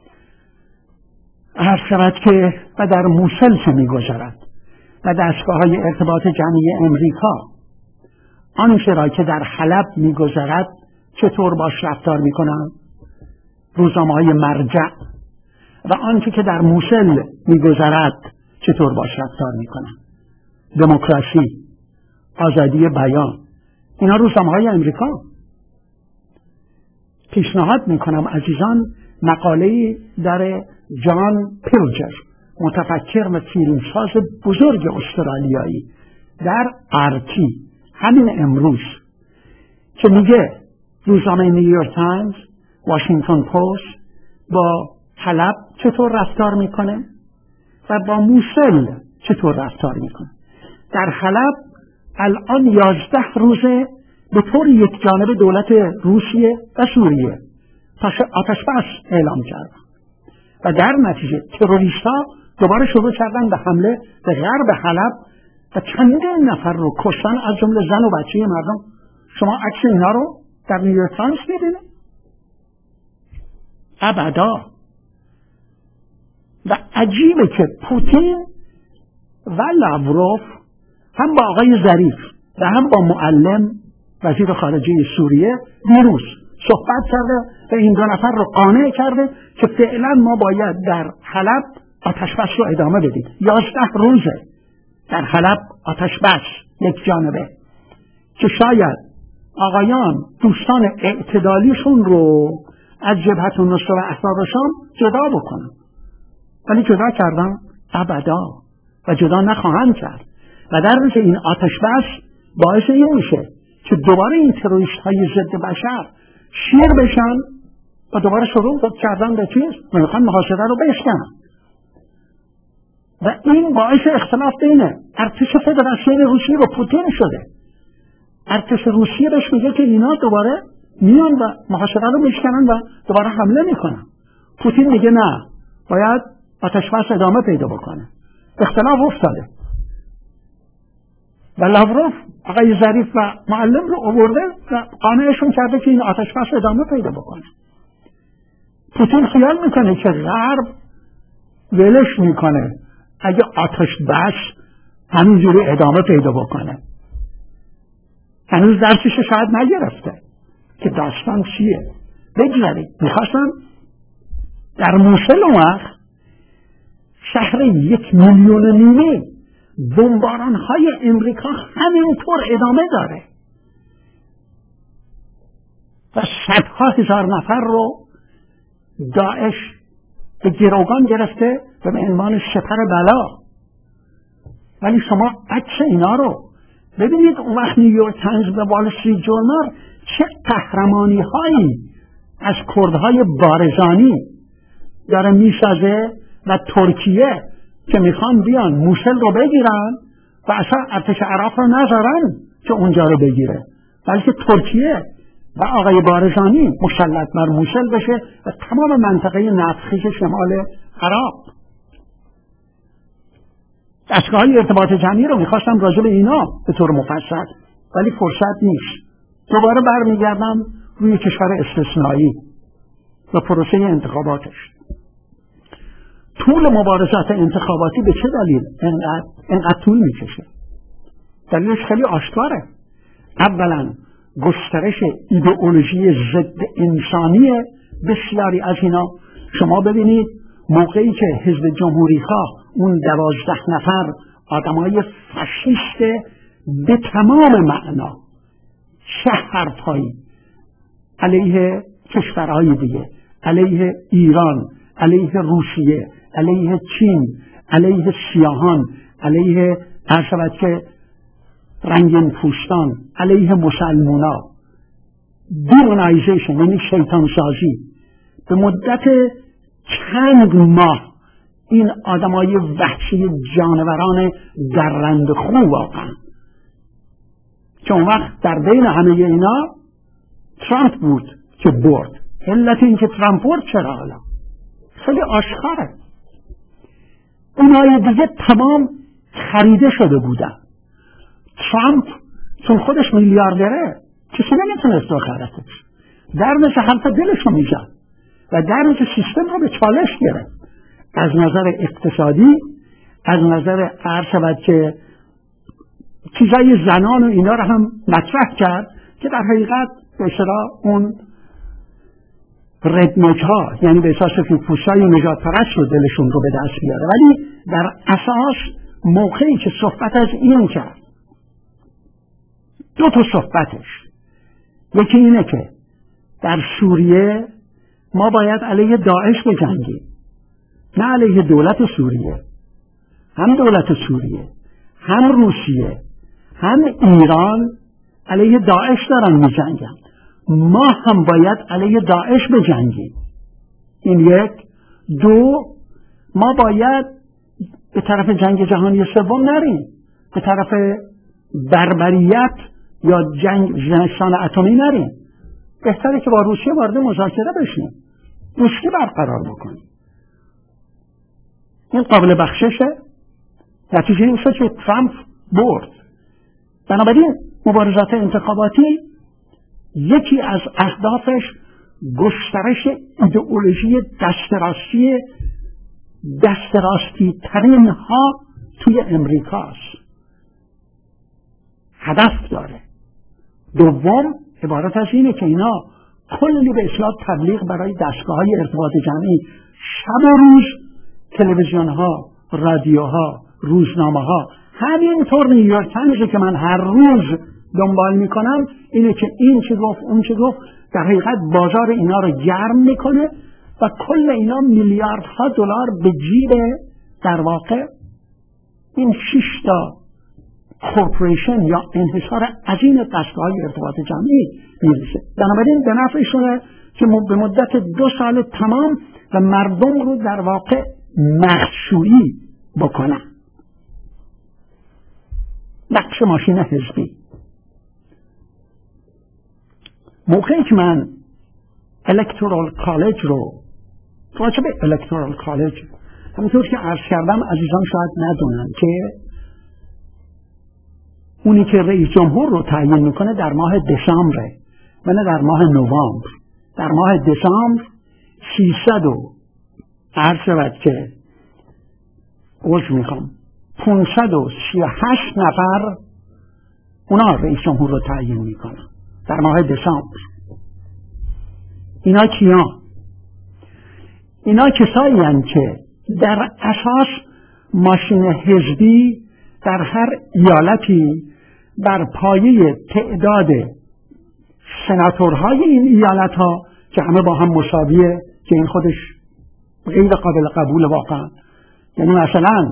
هر شود که و در موسل چه میگذرد و دستگاه های ارتباط جمعی امریکا آنچه را که در حلب میگذرد چطور باش رفتار میکنن، روزنامه های مرجع، و آنچه که در موسل میگذرد چطور باش رفتار میکنن. دموکراسی، آزادی بیان، اینا روزنامه های امریکا. پیشنهاد میکنم عزیزان مقاله در جان پیلجر، متفکر و فیلمساز بزرگ استرالیایی، در آرتی همین امروز که میگه روزنامه نیویورک تایمز، واشنگتن پست با حلب چطور رفتار میکنه و با موسل چطور رفتار میکنه. در حلب الان یازده روزه به طور یک جانبه دولت روسیه و سوریه آتش بس اعلام کرد و در نتیجه تروریست ها دوباره شروع کردن به حمله به غرب حلب و چندین نفر رو کشتن، از جمله زن و بچه مردم. شما عکس اینا رو در نیویورک تایمز میبینید؟ ابدا. و عجیبه که پوتین و لاوروف هم با آقای ظریف و هم با معلم وزیر خارجه سوریه دیروز صحبت کرده و این دو نفر رو قانع کرده که فعلا ما باید در حلب آتش بس رو ادامه بدیم. یازده روزه در حلب آتش بس یک جانبه که شاید آقایان دوستان اعتدالیشون رو از جبهة النصره و احزاب شام جدا بکنن، ولی جدا کردن ابدا و جدا نخواهند کرد و در نتیجه این آتش بس باعث این میشه که دوباره این تروریست های ضد بشر شیر بشن و دوباره شروع کردن به چیز و میخوان محاصره رو بشکنن و این باعث اختلاف بین ارتش فدراسیون روسیه و پوتین شده. ارتش روسیه بهش میگه که اینا دوباره میان و محاصره رو میشکنن و دوباره حمله میکنن. پوتین میگه نه، باید آتش بس ادامه پیدا بکنه. اختلاف افتاده و لاوروف آقای ظریف و معلم رو آورده و قانعشون کرده که این آتش بس ادامه پیدا بکنه. پوتین خیال میکنه که غرب ولش میکنه اگه آتش بس همینجوری ادامه پیدا بکنه. هنوز درسش شاید نگرفته که داستان چیه. بگذارید میخواستم در موسل اون وقت شهر یک میلیون نیمه بمباران های امریکا همینطور ادامه داره و صدها هزار نفر رو داعش به گروگان گرفته و به عنوان سپر بلا. ولی شما عکس اینا رو ببینید. اون وقت نیویورک تایمز به وال استریت ژورنال چه قهرمانی هایی از کردهای بارزانی داره میسازه و ترکیه که میخوان بیان موسل رو بگیرن و اصلا ارتش عراق رو نذارن که اونجا رو بگیره، بلکه ترکیه و آقای بارزانی مسلط بر موسل بشه و تمام منطقه نفتخیز شمال عراق. دستگاه های ارتباط جمعی رو میخواستم راجع به اینا به طور مفصل، ولی فرصت نیست. دوباره برمیگردم روی کشور استثنایی و پروسه انتخاباتش. طول مبارزات انتخاباتی به چه دلیل اینقدر اینقدر طول میکشه؟ دلیلش خیلی آشکاره. اولا گسترش ایدئولوژی ضد انسانی بسیاری از اینا. شما ببینید موقعی که حزب جمهوری خواه اون دوازده نفر آدمای فاشیست به تمام معنا چه حرفهایی علیه کشورهای دیگه، علیه ایران، علیه روسیه، علیه چین، علیه سیاهان، علیه عرشبت که رنگین پوستان، علیه مسلمونا، دیمونایزیشن یعنی شیطان سازی، به مدت چند ماه این آدمای وحشی جانوران درنده خو واقعا که اون وقت در بین همه اینا ترامپ بود که برد. علت این که ترامپ برد چرا؟ حالا خیلی آشکاره. اونای دیگه تمام خریده شده بودن. ترامپ چون خودش میلیاردره کسی نمیتونست بخرتش، در مثل حرف دلشو میزد و در مثل سیستم رو به چالش گرفت، از نظر اقتصادی، از نظر عرض شود که چیزای زنان و اینا رو هم مطرح کرد که در حقیقت به اصطلاح اون ردنک ها یعنی به اساس که پوستای نجات پرست رو دلشون رو به دست بیاره. ولی در اساس موقعی که صحبت از این کرد، دو تا صحبتش، یکی اینه که در سوریه ما باید علیه داعش بجنگیم، نه علیه دولت سوریه. هم دولت سوریه، هم روسیه، هم ایران علیه داعش دارن میجنگن، ما هم باید علیه داعش بجنگیم. این یک. دو، ما باید به طرف جنگ جهانی سوم نریم، به طرف بربریت یا جنگ زمستان اتمی نریم. بهتره که با روسیه وارد مذاکره بشیم، دوستی برقرار بکنیم. این قابل بخششه. نتیجه این شد که ترامپ برد. بنابراین مبارزات انتخاباتی یکی از اهدافش گسترش ایدئولوژی دستراستی دستراستی ترین ها توی امریکاست. هدف داره. دوم عبارت از اینه که اینا کلی به اصلاح تبلیغ برای دستگاه های ارتباط جمعی شب و روز، تلویزیون ها، رادیوها، روزنامه ها، همینطور نیویورک تایمز که من هر روز دنبال میکنم اینه که این چه گفت اون چه گفت، در حقیقت بازار اینا رو گرم میکنه و کل اینا میلیاردها دلار به جیب در واقع این شش تا کورپوریشن یا انحصار عظیم دستگاه ارتباط جمعی میرسه. بنابراین به نفعشونه که به مدت دو سال تمام و مردم رو در واقع مخشویی بکنن. نقش ماشین حزبی. موقعی که من الکتورال کالج رو راجع به الکتورال کالج همونطور که عرض کردم عزیزان شاید ندونن که اونی که رئیس جمهور رو تعیین میکنه در ماه دسامبر و نه در ماه نوامبر. در ماه دسامبر سیصد و عرض شود که عذر میخوام پانصد و سی و هشت نفر اونا رئیس جمهور رو تعیین میکنن در ماه دسامبر. اینا کیا؟ اینا کسایی هستند که در اساس ماشین حزبی در هر ایالتی بر پایه تعداد سناتورهای این ایالت ها که همه با هم مساویه، که این خودش غیر قابل قبول واقعا. یعنی مثلا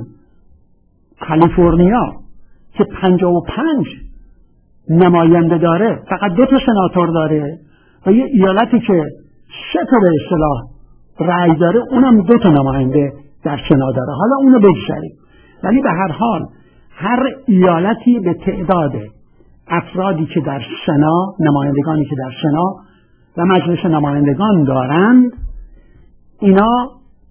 کالیفرنیا که پنجاه و پنج نماینده داره فقط دو تا سناتور داره و یه ایالتی که سه تا به اصطلاح رأی داره اونم دو تا نماینده در سنا داره. حالا اونو بگذاریم، ولی به هر حال هر ایالتی به تعداد افرادی که در سنا، نمایندگانی که در سنا و مجلس نمایندگان دارند، اینا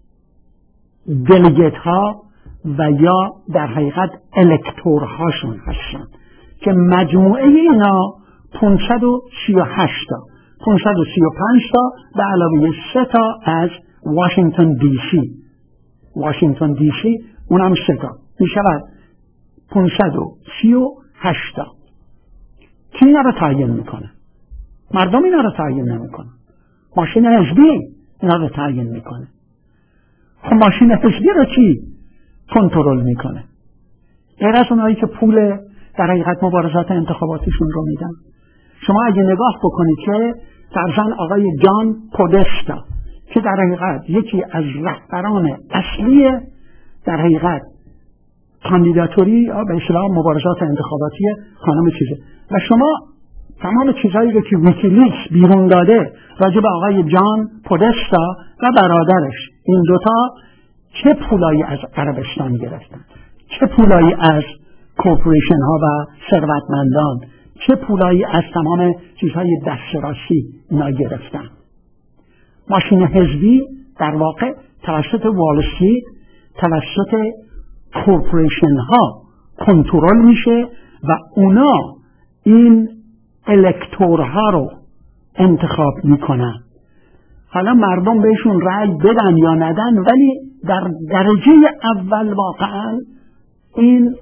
دلیگیت ها و یا در حقیقت الکتور هاشون هستند که مجموعه اینا پانصد و سی و هشت تا پانصد و سی و پنج تا به علاوه سه تا از واشنگتن دی سی واشنگتن دی سی اونم سه تا می شود پانصد و سی و هشت تا. کی اینا رو تعیین میکنه؟ مردم اینا رو تعیین نمیکنه، ماشین حزبی اینا رو تعیین میکنه. خب ماشین حزبی رو کی کنترل میکنه؟ غیر از اونایی که پول در حقیقت مبارزات انتخاباتیشون رو میدن. شما اگه نگاه بکنید که فرزن آقای جان پودستا که در حقیقت یکی از رهبران اصلی در حقیقت کاندیداتوری یا به اصطلاح مبارزات انتخاباتی خانم چیزه، و شما تمام چیزهایی رو که ویکیلیکس بیرون داده راجع به آقای جان پودستا و برادرش، این دوتا چه پولایی از عربستان گرفتن، چه پولایی از کورپوریشن ها و ثروتمندان، چه پولایی از تمام چیزهای دسترسی اینا گرفتن. ماشین حزبی در واقع توسط وال استریت، توسط کورپوریشن ها کنترل میشه و اونا این الکتورها رو انتخاب میکنن. حالا مردم بهشون رأی بدن یا ندن، ولی در درجه اول واقعا این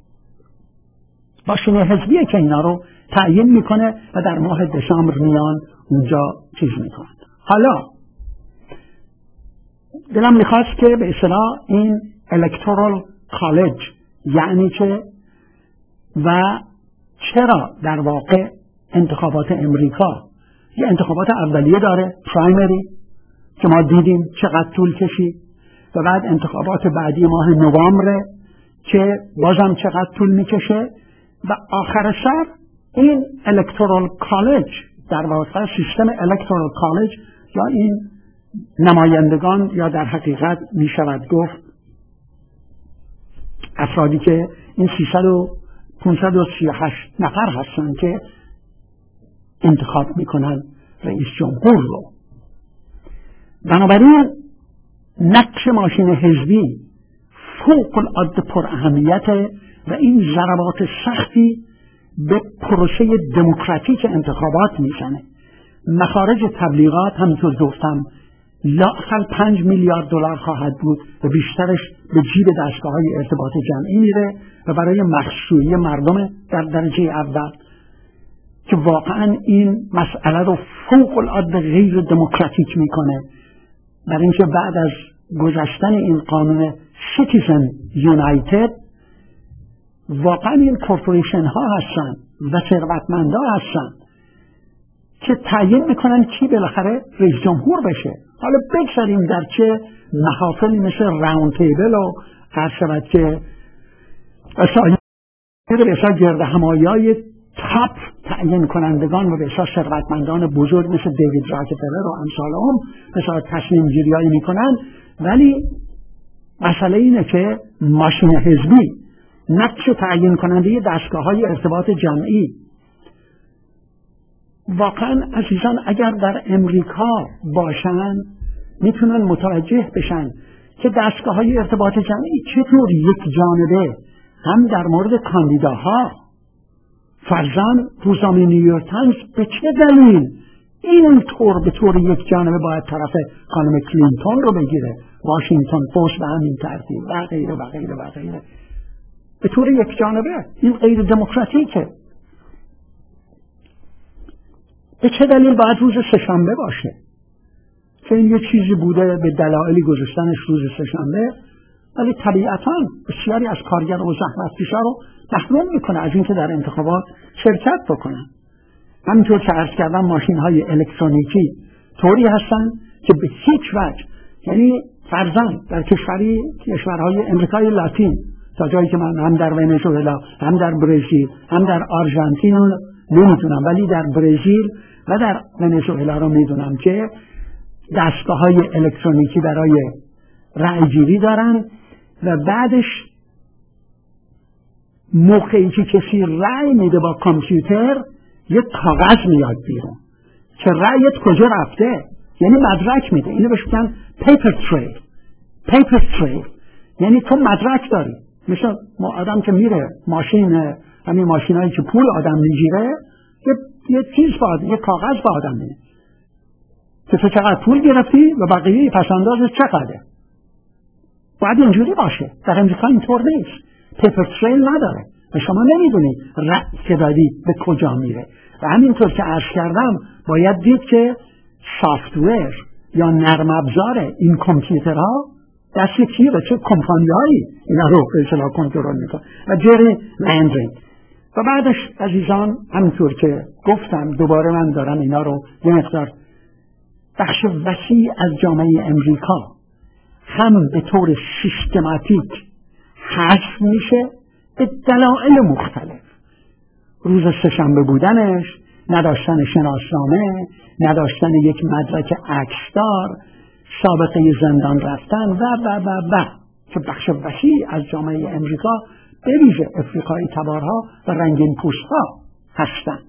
ماشین حزبیه که اینا رو تعیین میکنه و در ماه دسامبر میان اونجا چیز میکنن. حالا دلم میخواست که به اصطلاح این الکتورال کالج یعنی چه و چرا در واقع انتخابات امریکا یه انتخابات اولیه داره، پرایمری، که ما دیدیم چقدر طول کشید، و بعد انتخابات بعدی ماه نوامبر که بازم چقدر طول میکشه، و آخر سر این الکتورال کالج در واقع سیستم الکتورال کالج یا این نمایندگان یا در حقیقت میشود گفت افرادی که این سیصد و پانصد و سی و هشت نفر هستن که انتخاب میکنن رئیس جمهور رو. بنابراین نقش ماشین حزبی فوق العاده پر اهمیت و این ضربات سختی به پروسه دموکراتیک انتخابات میزنه. مخارج تبلیغات همینطور گفتم لااقل پنج میلیارد دلار خواهد بود و بیشترش به جیب دستگاه‌های ارتباط جمعی میره و برای مخشویی مردم در درجه اول، که واقعا این مسئله رو فوق العاده غیر دموکراتیک میکنه. برای اینکه بعد از گذشتن این قانون سیتیزن یونایتد واقعا این کورپوریشن ها هستن و ثروتمندا هستن که تعیین میکنن کی بالاخره رئیس جمهور بشه. حالا بگذاریم در چه محافلی مثل راوند تیبل و هر شود که به اصلا گرد همایی تاپ تعیین کنندگان و به اصلا ثروتمندان بزرگ مثل دیوید راکفلر و امثال هم مثلا تصمیم گیریایی میکنن. ولی مسئله اینه که ماشین حزبی نقش تعیین کننده دستگاه های ارتباط جمعی، واقعا عزیزان اگر در امریکا باشن میتونن متوجه بشن که دستگاه های ارتباط جمعی چطور یک جانبه هم در مورد کاندیداها، فرزن روزنامه نیویورک تایمز به چه دلیل این طور به طور یک جانبه باید طرف خانم کلینتون رو بگیره، واشنگتن پست به همین ترتیب و غیره و غیره و غیره، به طور یک جانبه. این غیر دموکراتیکه. به چه دلیل باید روز سه‌شنبه باشه؟ که این یک چیزی بوده به دلایلی گذاشتنش روز سه‌شنبه، ولی طبیعتاً بسیاری از کارگر و زحمتکشا رو محروم میکنه از اینکه در انتخابات شرکت بکنن. همینطور که عرض کردم ماشین های الکترونیکی طوری هستن که به هیچ وجه، یعنی فرضاً در کشوری کشورهای امریکای لاتین تا جایی که من هم در ونزوئلا هم در برزیل هم در آرژانتین نمیدونم، ولی در برزیل و در ونزوئلا رو میدونم که دستگاه های الکترونیکی برای رأی گیری دارن و بعدش موقعی که کسی رأی میده با کامپیوتر یک کاغذ میاد بیرون که رأیت کجا رفته، یعنی مدرک میده. اینو بهش میگن پیپر تریل. پیپر تریل یعنی تو مدرک داری. مثلا ما آدم که میره ماشین، همین ماشینایی که پول آدم میگیره، یه یه چیز با آدم، یه کاغذ با آدم میده که تو چقدر پول گرفتی و بقیه پس اندازش چقدره. باید اینجوری باشه. در امریکا اینطور نیست. پیپر تریل نداره و شما نمیدونید رأی که دادی به کجا میره. و همینطور که عرض کردم باید دید که سافتور یا نرم افزار این کامپیوترها دست کیه و چه کمپانیایی اینا رو به اصطلاح کنترل میکنه و جری لندرینگ. و بعدش عزیزان همینطور که گفتم دوباره من دارم اینا رو یه مقدار بخش وسیع از جامعه امریکا هم به طور سیستماتیک حذف میشه به دلایل مختلف. روز سه‌شنبه بودنش، نداشتن شناسنامه، نداشتن یک مدرک عکسدار، سابقه زندان رفتن و و و و که بخش وسیع از جامعه امریکا به ویژه افریقایی تبارها و رنگین پوستها هستند.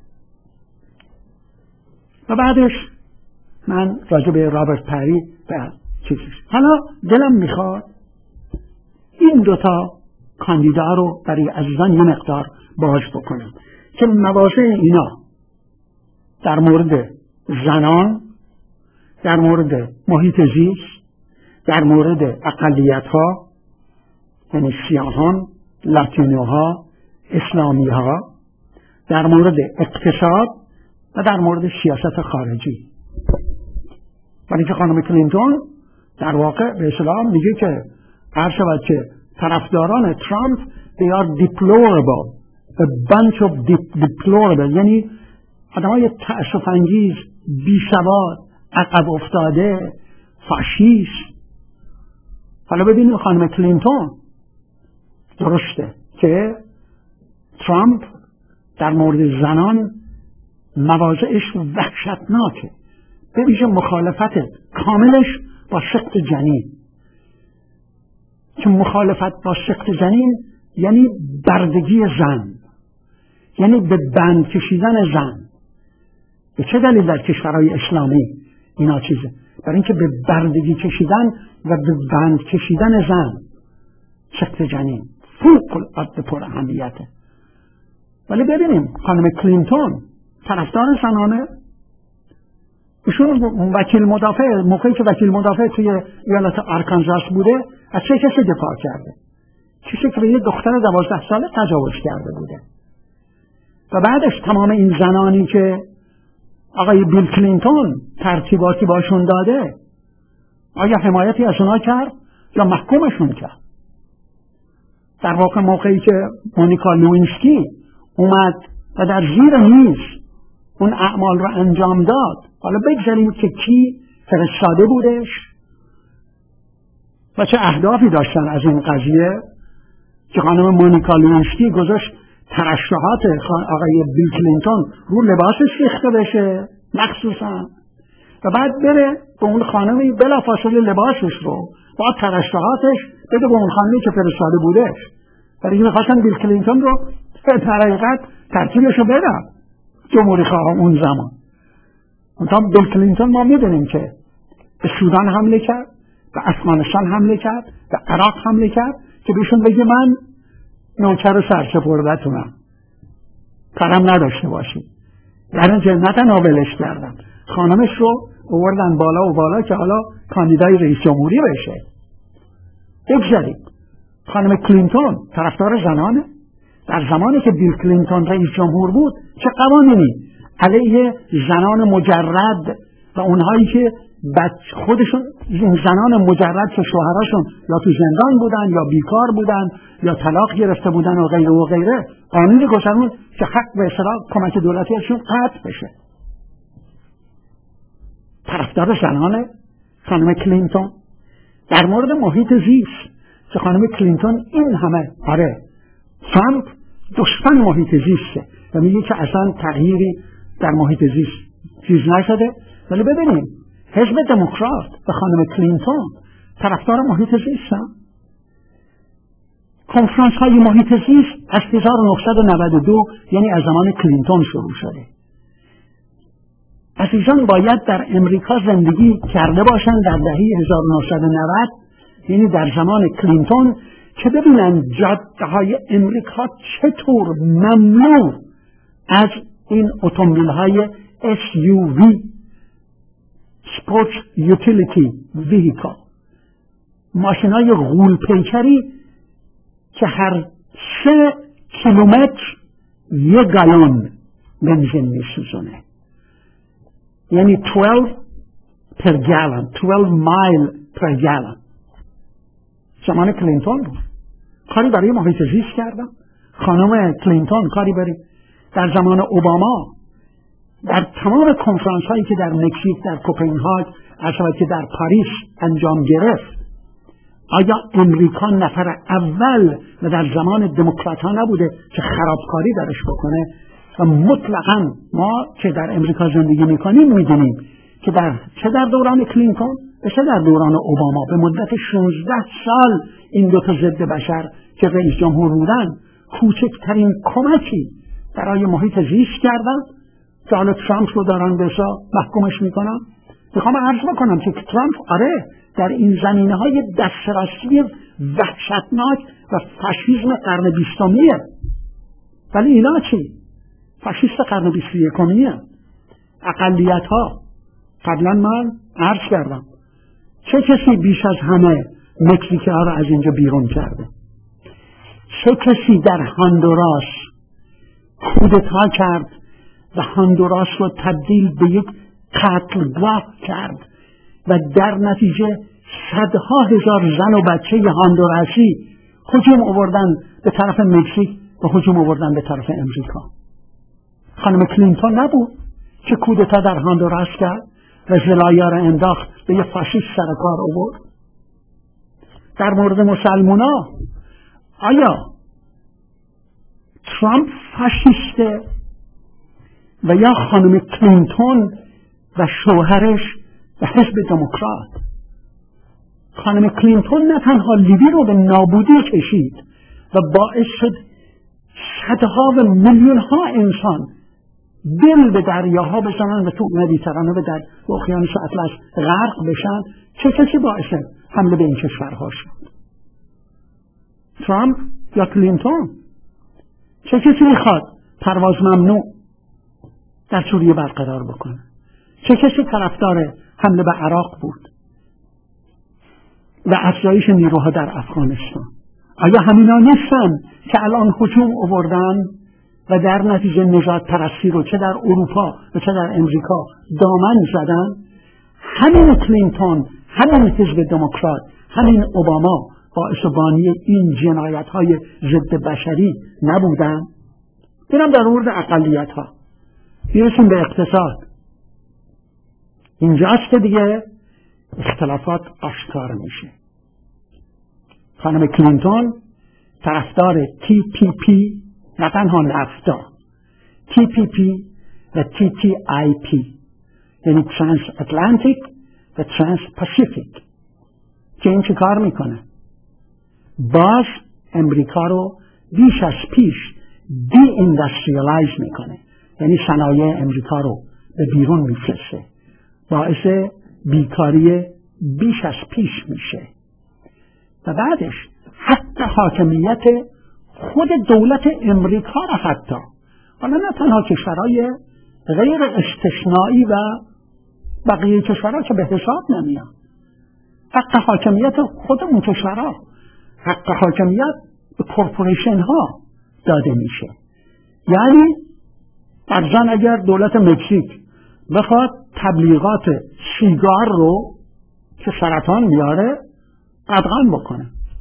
و بعدش من راجع به رابرت پری به چیزی حالا دلم میخواد این دوتا کاندیدا رو برای عزیزان یه مقدار باز بکنم که مواضع اینا در مورد زنان، در مورد محیط زیست، در مورد اقلیت‌ها یعنی سیاهان، لاتینوها، اسلامی‌ها، در مورد اقتصاد و در مورد سیاست خارجی. ولی که خانم کلینتون در واقع به اصطلاح میگه که هر شود که طرفداران ترامپ they are deplorable, a bunch of deplorable، یعنی آدمای تأسف انگیز، بی سواد، عقب افتاده، فاشیست. حالا ببینید خانم کلینتون درسته که ترامپ در مورد زنان مواضعش وحشتناکه، به ویژه مخالفت کاملش با سقط جنین، که مخالفت با سقط جنین یعنی بردگی زن، یعنی به بند کشیدن زن. به چه دلیل در کشورهای اسلامی اینا چیزه؟ برای اینکه به بردگی کشیدن و به بند کشیدن زن، سقط جنین فوق العاده پر اهمیته. ولی ببینیم خانم کلینتون طرفدار زنانه، ایشون وکیل مدافع، موقعی که وکیل مدافع توی ایالت آرکانزاس بوده از چه کسی دفاع کرده؟ کسی که به یه دختر دوازده ساله تجاوز کرده بوده. و بعدش تمام این زنانی که آقای بیل کلینتون ترتیباتی باشون داده، آیا حمایتی از اونا کرد یا محکومشون کرد؟ در واقع موقعی که مونیکا لوینسکی اومد و در زیر میز اون اعمال رو انجام داد. حالا بگذاریم که کی فرستاده بودش و چه اهدافی داشتن از این قضیه که خانم مونیکا لوینسکی گذاشت ترشحات آقای بیل کلینتون رو لباسش ریخته بشه مخصوصا و بعد بره به اون خانمی بلافاصله لباسش رو با ترشحاتش بده به اون خانمی که فرستاده بودش، برای اینکه می‌خواستن بیل کلینتون رو به حقیقت ترتیبش رو بدن جمهوری خواه اون زمان. اونطور بیل کلینتون ما میدونیم که به سودان حمله کرد، به افغانستان حمله کرد، به عراق حمله کرد که بهشون بگه من نوکر و سرسپرده‌تونم، کارم نداشته باشید. در اینجا نه تنها ولش کردن، خانمش رو آوردن بالا و بالا که حالا کاندیدای رئیس جمهوری بشه. بگذاریم خانم کلینتون طرفدار زنانه. در زمانی که بیل کلینتون رئیس جمهور بود چه قوانینی علیه زنان مجرد و اونهایی که خودشون زنان مجرد که شوهراشون یا تو زندان بودن یا بیکار بودن یا طلاق گرفته بودن و غیره و غیره، قانونی گذاشتن که حق به اصطلاح کمک دولتیشون قطع بشه. طرفدار زنان خانم کلینتون. در مورد محیط زیست که خانم کلینتون این همه آره ترامپ دشمن محیط زیسته و میگه که اصلا تغییری در محیط زیست چیز نشده، ولی ببینیم حزب دموکرات و خانم کلینتون طرفدار محیط زیستن. کنفرانس های محیط زیست از هزار و نهصد و نود و دو یعنی از زمان کلینتون شروع شده. عزیزان باید در امریکا زندگی کرده باشند در دهه هزار و نهصد و نود یعنی در زمان کلینتون که ببینن جاده های امریکا چطور مملو از این اتومبیل های اس یو وی Sports Utility Vehicle، ماشین های غول پیکری که هر سه کیلومتر یک گالون بنزین میسوزونه، یعنی دوازده per gallon، دوازده مایل per gallon. زمان کلینتون بود. کاری برای محیط زیست کردم. خانم کلینتون کاری برای در زمان اوباما در تمام کنفرانس هایی که در مکزیک، در کوپنهاگ، اصلا که در پاریس انجام گرفت، آیا امریکا نفر اول و در زمان دموکرات ها نبوده که خرابکاری درش بکنه؟ و مطلقاً ما که در امریکا زندگی میکنیم میدونیم که در چه در دوران کلینتون و چه در دوران اوباما به مدت شانزده سال این دو تا ضد بشر که رئیس جمهور بودن کوچکترین کمکی برای محیط زیست کردن که حالا ترامپ رو دارن بسا محکومش میکنن. میخوام عرض بکنم که ترامپ آره در این زمینه های دسترسی وحشتناک و فاشیسم قرن بیستمیه، ولی اینا چی؟ فاشیست قرن بیست و یکمیه. اقلیت ها قبلا من عرض کردم چه کسی بیش از همه مکزیکی ها رو از اینجا بیرون کرده؟ چه کسی در هندوراس کودتا کرد و هندوراس رو تبدیل به یک قتلگاه کرد و در نتیجه صدها هزار زن و بچه هندوراسی هجوم آوردن به طرف مکزیک و هجوم آوردن به طرف امریکا؟ خانم کلینتون نبود که کودتا در هندوراس کرد و زلایا را انداخت به یک فاشیست سر کار آورد؟ در مورد مسلمونا آیا ترامپ فاشیسته و یا خانم کلینتون و شوهرش و حزب دموکرات؟ خانم کلینتون نه تنها لیبی رو به نابودی کشید و باعث شد صدها و میلیون ها انسان دل به دریاها بزنن و تو مدیترانه و در اقیانوس اطلس غرق بشن. چه کسی باعث حمله به این کشورها شد؟ ترامپ یا کلینتون؟ چه کسی میخواد پرواز ممنوع در سوریه برقرار بکنه؟ چه کسی طرفدار حمله به عراق بود و افزایش نیروها در افغانستان؟ آیا همینا نیستن که الان هجوم آوردن و در نتیجه نجات پرستی رو چه در اروپا و چه در امریکا دامن زدن؟ همین کلینتون، همین حزب دموکرات، همین اوباما باعث و بانی این جنایت های ضد بشری نبودن؟ اینم در مورد اقلیت ها. بیرسیم به اقتصاد. اینجاست که دیگه اختلافات آشکار میشه. خانم کلینتون طرفدار تی پی پی، نه تنها نفتا، تی پی پی و تی تی آی پی، یعنی ترانس اتلانتیک و ترانس پاسیفیک، که این چه کار میکنه؟ باز امریکا رو بیش از پیش دی اندستریالایز میکنه، یعنی صنایع امریکا رو به بیرون میفرسته، باعث بیکاری بیش از پیش میشه و بعدش حتی حاکمیت خود دولت امریکا را، حتی حالا نه تنها کشورهای غیر استثنایی و بقیه کشورها که به حساب نمیان، حتی حاکمیت خود اون کشورها، حتی حاکمیت به کورپوریشن ها داده میشه. یعنی فرضاً اگر دولت مکزیک بخواد تبلیغات سیگار رو که سرطان میاره قدغن بکنه،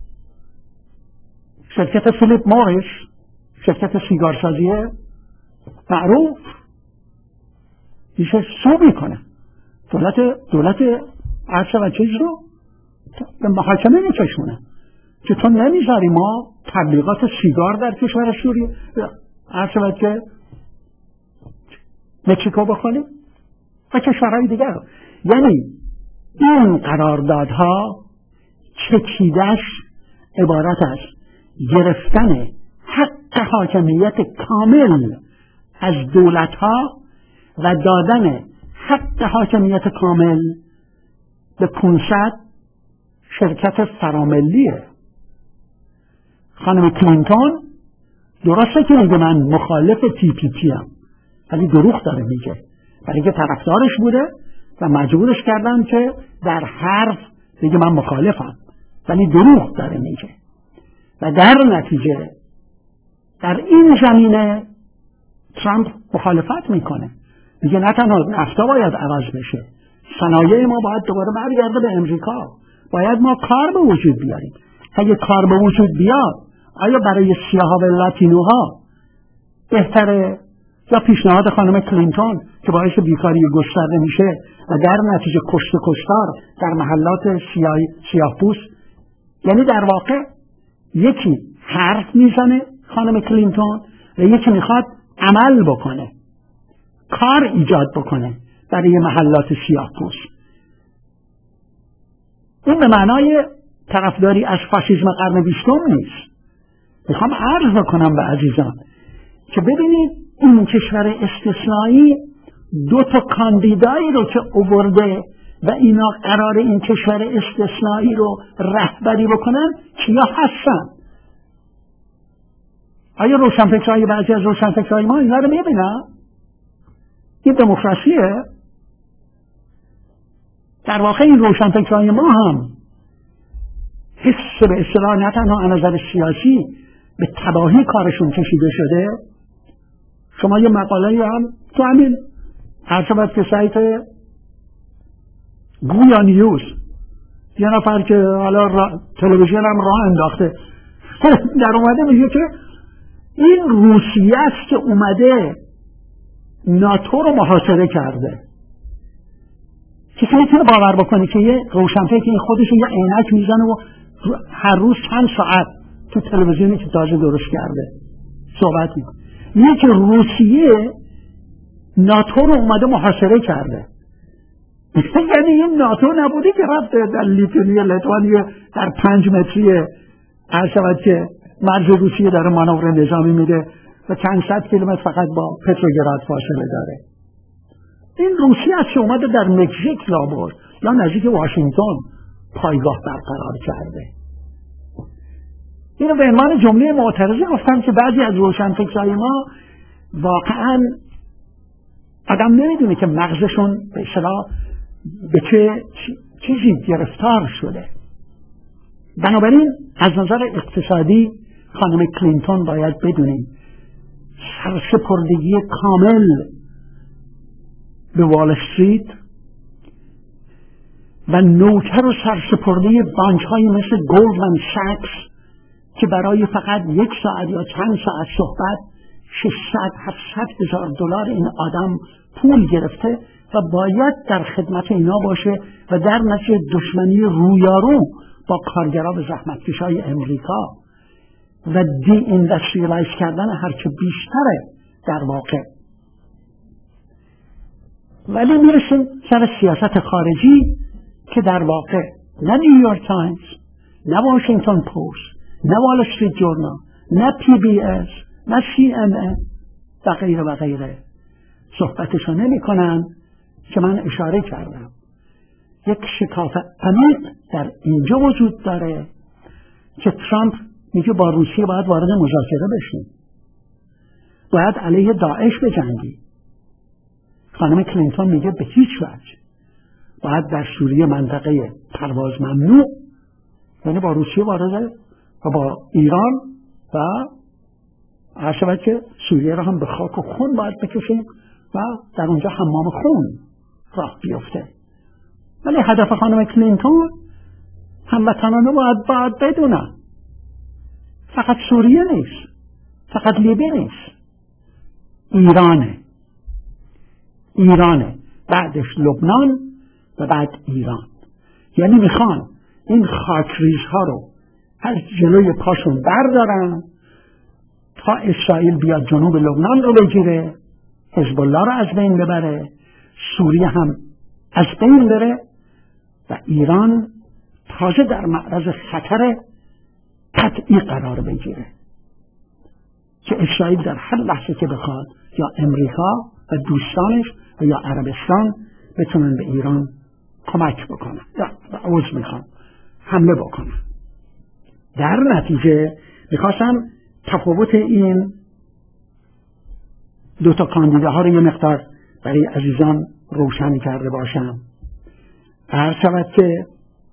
شرکت فیلیپ موریس، شرکت سیگارسازی معروف، میشه سو میکنه، دولت دولت عرصه و چیز رو به محاکمه میکشونه که تو نمیذاری ما تبلیغات سیگار در کشور سوریه عرصه و که مکزیکو بخونیم و کشورهای دیگر رو. یعنی این قراردادها چکیدش عبارت است گرفتن حق حاکمیت کامل از دولتها و دادن حق حاکمیت کامل به پانصد شرکت فراملیه. خانم کلینتون درسته که میگه من مخالف تی پی پی ام، ولی دروغ داره میگه، برای که طرفدارش بوده و مجبورش کردن که در حرف بگه من مخالفم، ولی دروغ داره میگه و در نتیجه در این زمینه ترامپ مخالفت میکنه، میگه نه تنها نفتا باید عوض بشه، صنایع ما باید دوباره برگرده به امریکا، باید ما کار به وجود بیاریم. اگه کار به وجود بیاد آیا برای سیاها و لاتینوها بهتره یا پیشنهاد خانم کلینتون که باعث بیکاری گسترده میشه و در نتیجه کشت کشتار در محلات سیاه پوست؟ یعنی در واقع یکی حرف میزنه خانم کلینتون و یکی میخواد عمل بکنه، کار ایجاد بکنه برای محلات سیاه پوست. این به معنای طرفداری از فاشیسم قرن بیستم نیست. میخوام عرض بکنم به عزیزان که ببینید این کشور استثنایی دو تا کاندیدایی رو که آورده و اینا قرار این کشور استثنایی رو رهبری بکنن کیا هستن؟ آیا روشنفکرهای بعضی از روشنفکرهای ما اینا رو میبینن؟ این دموکراسیه. در واقع این روشنفکرهای ما هم حس به اصطلاح نه تنها از نظر سیاسی به تباهی کارشون کشیده شده. شما یه مقاله هم تو همین هرچه که سایت گویا نیوز یه نفر که حالا تلویزیون هم راه انداخته در اومده میگه که این روسیه است که اومده ناتو رو محاصره کرده. کسی میتونه باور بکنه که یه روشنفکر این خودش یه عینک میزنه و هر روز چند ساعت تو تلویزیونی که تازه درست کرده صحبت میکنه، میگه که روسیه ناتو رو اومده محاصره کرده. یعنی این ناتو نبوده که رفته در لیتوانی لیتوانی در پنج متری هر شود که مرز روسیه داره مانور نظامی میده و چند صد کیلومتر فقط با پتروگراد فاصله داره. این روسیه است که اومده در مکزیک را برد یا نزدیک واشنگتن پایگاه برقرار کرده. اینو به عنوان جمله معترضه گفتم که بعضی از روشنفکرهای ما واقعا آدم نمیدونه که مغزشون به اصطلاح به چه چیزی گرفتار شده. بنابراین از نظر اقتصادی خانم کلینتون باید بدونیم سرسپردگی کامل به وال استریت و نوکر و سرسپردگی بانک های مثل گلدمن ساکس که برای فقط یک ساعت یا چند ساعت صحبت ششصد هفتصد هزار دلار این آدم پول گرفته و باید در خدمت اینا باشه و در نتیجه دشمنی رویارو با کارگرها و زحمتکشای امریکا و دی اینداستریالایز کردن هرچه بیشتره در واقع. ولی میرسیم سر سیاست خارجی که در واقع نه نیویورک تایمز، نه واشنگتن پست، نه وال استریت جورنال، نه پی بی اس، نه سی ان ان و غیره و غیره صحبتشو نمی کنن که من اشاره کردم. یک شکاف عمیق در اینجا وجود داره که ترامپ میگه با روسیه باید وارد مذاکره بشیم، باید علیه داعش بجنگی. خانم کلینتون میگه به هیچ وجه، باید در سوریه منطقه پرواز ممنوع، یعنی با روسیه وارد و با ایران و عرض که سوریه را هم به خاک و خون باید بکشیم و در اونجا حمام خون راه بیفته. ولی هدف خانم کلینتون هموطنانه باید باید بدونن فقط سوریه نیست، فقط لیبی نیست، ایرانه ایرانه بعدش لبنان و بعد ایران. یعنی میخوان این خاکریزها رو از جلوی پاشون بردارن تا اسرائیل بیاد جنوب لبنان رو بگیره، حزب الله رو از بین ببره، سوریه هم از بین بره و ایران تازه در معرض خطر قطعی قرار بگیره که اسرائیل در هر لحظه که بخواد یا امریکا و دوستانش و یا عربستان بتونن به ایران کمک بکنن یا عوض میخوان حمله بکنن. در نتیجه میخواستم تفاوت این دو تا کاندیداها رو یه مقدار برای عزیزان روشن کرده باشم. هر شود که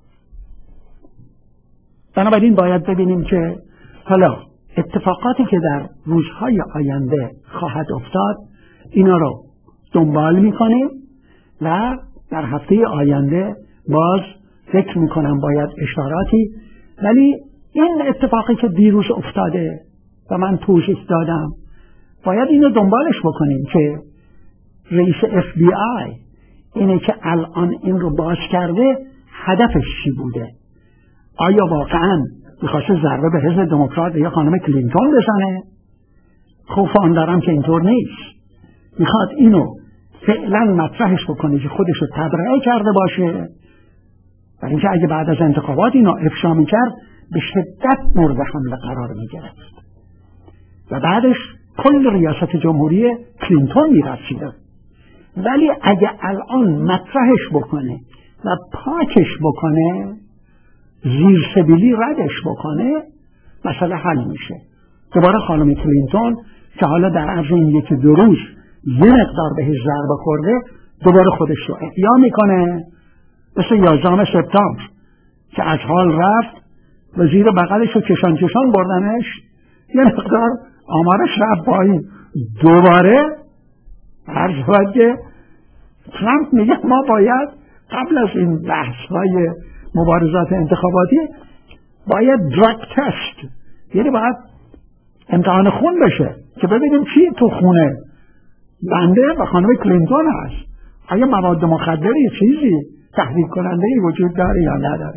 بنابراین باید ببینیم که حالا اتفاقاتی که در روزهای آینده خواهد افتاد اینا رو دنبال میکنیم و در هفته آینده باز فکر میکنم باید اشاراتی، ولی این اتفاقی که دیروز افتاده و من توضیح دادم باید اینو دنبالش بکنیم که رئیس اف بی آی اینه که الان این رو باز کرده هدفش چی بوده؟ آیا واقعا میخواسته ضربه به حزب دموکرات یا خانم کلینتون بزنه؟ خوف آن دارم که اینطور نیست. میخواد اینو فعلا مطرحش بکنه که خودش رو تبرئه کرده باشه، برای اینکه اگه بعد از انتخابات اینو افشا میکرد به شدت مورد حمله قرار میگرفت و بعدش کل ریاست جمهوری کلینتون میرسیده. ولی اگه الان مطرحش بکنه و پاکش بکنه، زیر سبیلی ردش بکنه، مسئله حل میشه. دوباره خانم کلینتون که حالا در عرض این یکی دو روز یه مقدار بهش ضربه خورده دوباره خودش رو احیا میکنه، مثل یازدهم سپتامبر که از حال رفت و زیر بغلش رو کشان کشان بردنش، یه مقدار آمارش رفت پایین. دوباره عرض شد که ترامپ میگه ما باید قبل از این بحث های مبارزات انتخاباتی باید دراگ تست، یعنی باید امتحان خون بشه که ببینیم چی تو خونه بنده و خانم کلینتون هست، آیا مواد مخدری چیزی تحریک کننده ای وجود داره یا نداره.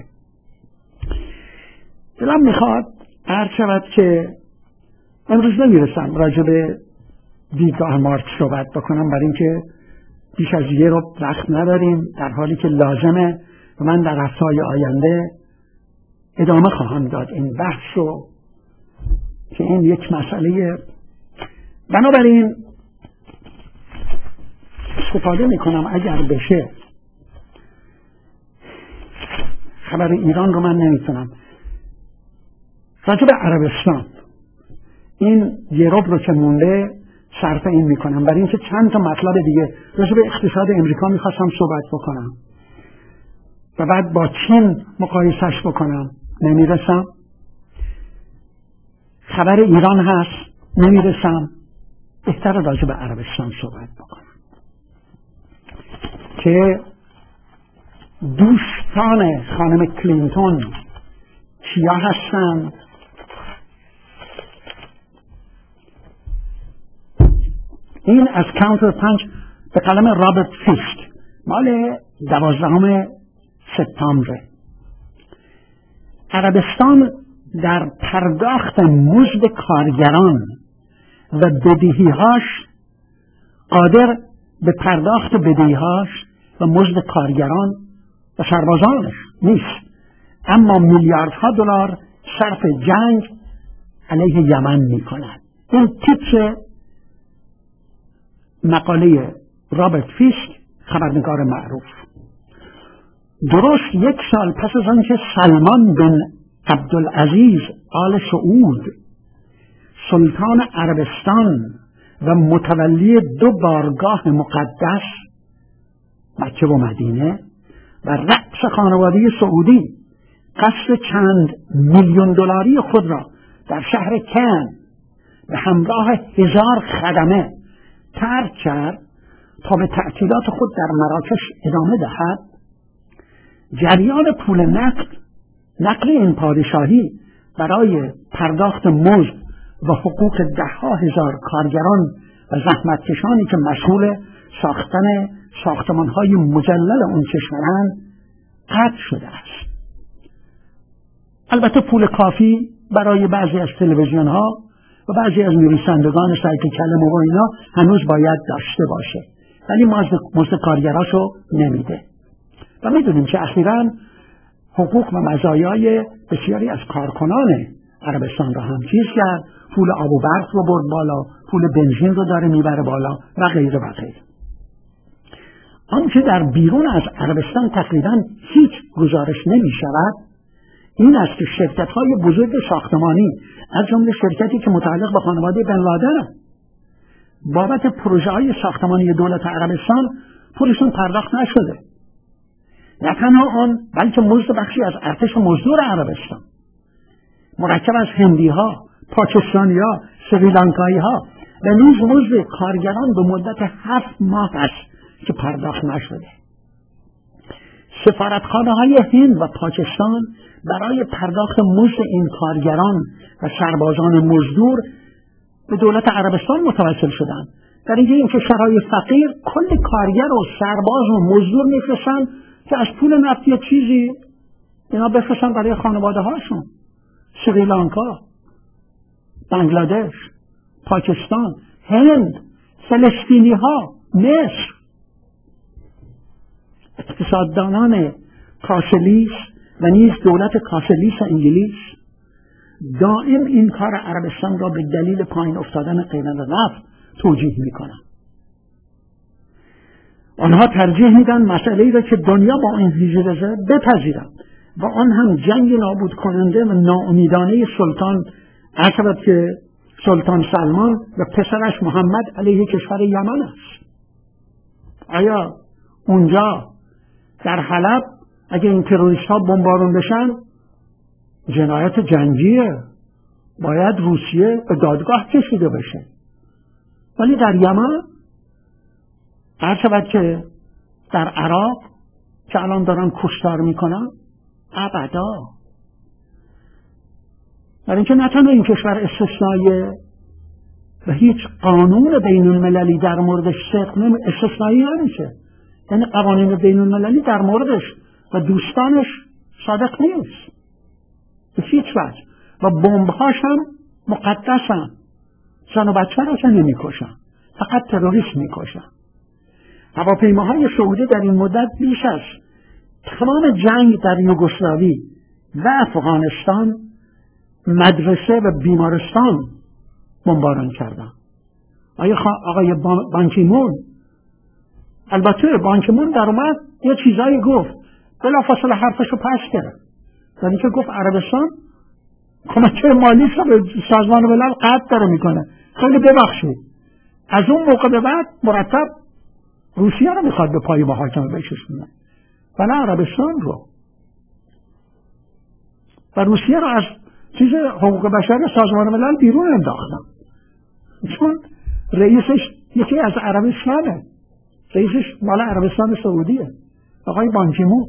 دلم میخواد عرض شود که امروز نمیرسم راجع به دیدگاه مارکس صحبت بکنم برای اینکه بیش از یه رو وقت نداریم، در حالی که لازمه و من در هفته‌های آینده ادامه خواهم داد این بحث رو که این یک مسئله. بنابراین استفاده میکنم اگر بشه خبر ایران رو من نمیتونم راجع به عربستان این یه رب رو که مونده صرف این میکنم برای اینکه چند تا مطلب دیگه راجع به اقتصاد امریکا میخواستم صحبت بکنم و بعد با چین مقایسش بکنم، نمیرسم. خبر ایران هست، نمیرسم. بهتر راجع به عربستان صحبت بکنم که دوستان خانم کلینتون کیا هستند این از کانتر پنچ به قلم رابرت فیسک، مال دوازدهم سپتامبر. عربستان در پرداخت مزد کارگران و بدهی‌هاش قادر به پرداخت بدهی‌هاش و مزد کارگران و سربازانش نیست، اما میلیاردها دلار صرف جنگ علیه یمن می‌کند. این تیتر مقاله رابرت فیسک، خبرنگار معروف. درست یک سال پس از آنکه سلمان بن عبدالعزیز آل سعود سلطان عربستان و متولی دو بارگاه مقدس مکه و مدینه و رأس خانواده سعودی قصد چند میلیون دلاری خود را در شهر کن به همراه هزار خدمه ترک کرد تا به تعطیلات خود در مراکش ادامه دهد، جریان پول نقد نقل این پادشاهی برای پرداخت مزد و حقوق دهها هزار کارگران و زحمتکشانی که مسئول ساختن ساختمان‌های مجلل اون کشورند قطع شده است. البته پول کافی برای بعضی از تلویزیون‌ها و بعضی از نویسندگان سایت کلمه و اینا هنوز باید داشته باشه، ولی مزد کارگراشو نمیده. و میدونیم که اخیراً حقوق و مزایای بسیاری از کارکنان عربستان را هم چیز کرد، پول آب و برق رو برد بالا، پول بنزین رو داره میبره بالا و غیره و غیره. آنچه در بیرون از عربستان تقریباً هیچ گزارش نمی شود این است که شرکت‌های بزرگ ساختمانی از جمله شرکتی که متعلق به خانواده بن لادن بابت پروژه‌های ساختمانی دولت عربستان پولشون پرداخت نشده. نه تنها آن، بلکه مزد بخشی از ارتش مزدور عربستان مرکب از هندی‌ها، پاکستانی‌ها، سریلانکایی‌ها و نیز مزد کارگران به مدت هفت ماه است که پرداخت نشده. سفارتخانه‌های هند و پاکستان برای پرداخت مزد این کارگران و سربازان مزدور به دولت عربستان متوسل شدند. در اینجا این کشورهای فقیر کل کارگر و سرباز و مزدور میفرستن که از پول نفت یه چیزی اینا بفرستن برای خانواده هاشون. سریلانکا، بنگلادش، پاکستان، هند، فلسطینی ها، مصر. اقتصاددانان کاسلیس و نیز دولت کاسلیس انگلیس دائم این کار عربستان را به دلیل پایین افتادن قیمت نفت توجیه میکنند. آنها ترجیح میدن مسئله‌ای را که دنیا با این هیجرزه بپذیرند و آن هم جنگ نابود کننده و ناامیدانه سلطان عربت که سلطان سلمان و پسرش محمد علیه کشور یمن است. آیا اونجا در حلب اگه این تروریست ها بمبارون بشن جنایت جنگیه، باید روسیه به دادگاه کشیده بشه، ولی در یمن هر شود که در عراق که الان دارن کشتار میکنن ابدا. برای اینکه نه تنها این کشور استثنائیه و هیچ قانون بین المللی در موردش صدق نمی استثنایی نمیشه، یعنی قوانین بین المللی در موردش و دوستانش صادق نیست به هیچ وجه و بمب‌هاش هم مقدسن، زن و بچه را که نمیکشن، فقط تروریست میکشن. هواپیماهای سعودی در این مدت بیش از تمام جنگ در یوگسلاوی و افغانستان مدرسه و بیمارستان بمباران کردن. آیا آقای بانکیمون البته بانکیمون در اومد یه چیزایی گفت، بلافاصله حرفشو پس کرد، یعنی که گفت عربستان کمک مالی رو به سازمان ملل قطع داره میکنه، خیلی ببخشید. از اون موقع به بعد مرتب روسیه رو میخواد به پای محاکمه بکشونه و نه عربستان رو، و روسیه رو از چیز حقوق بشر سازمان ملل بیرون انداختن چون رئیسش یکی از عربستانه، رئیسش مال عربستان سعودیه، آقای بانکیمون.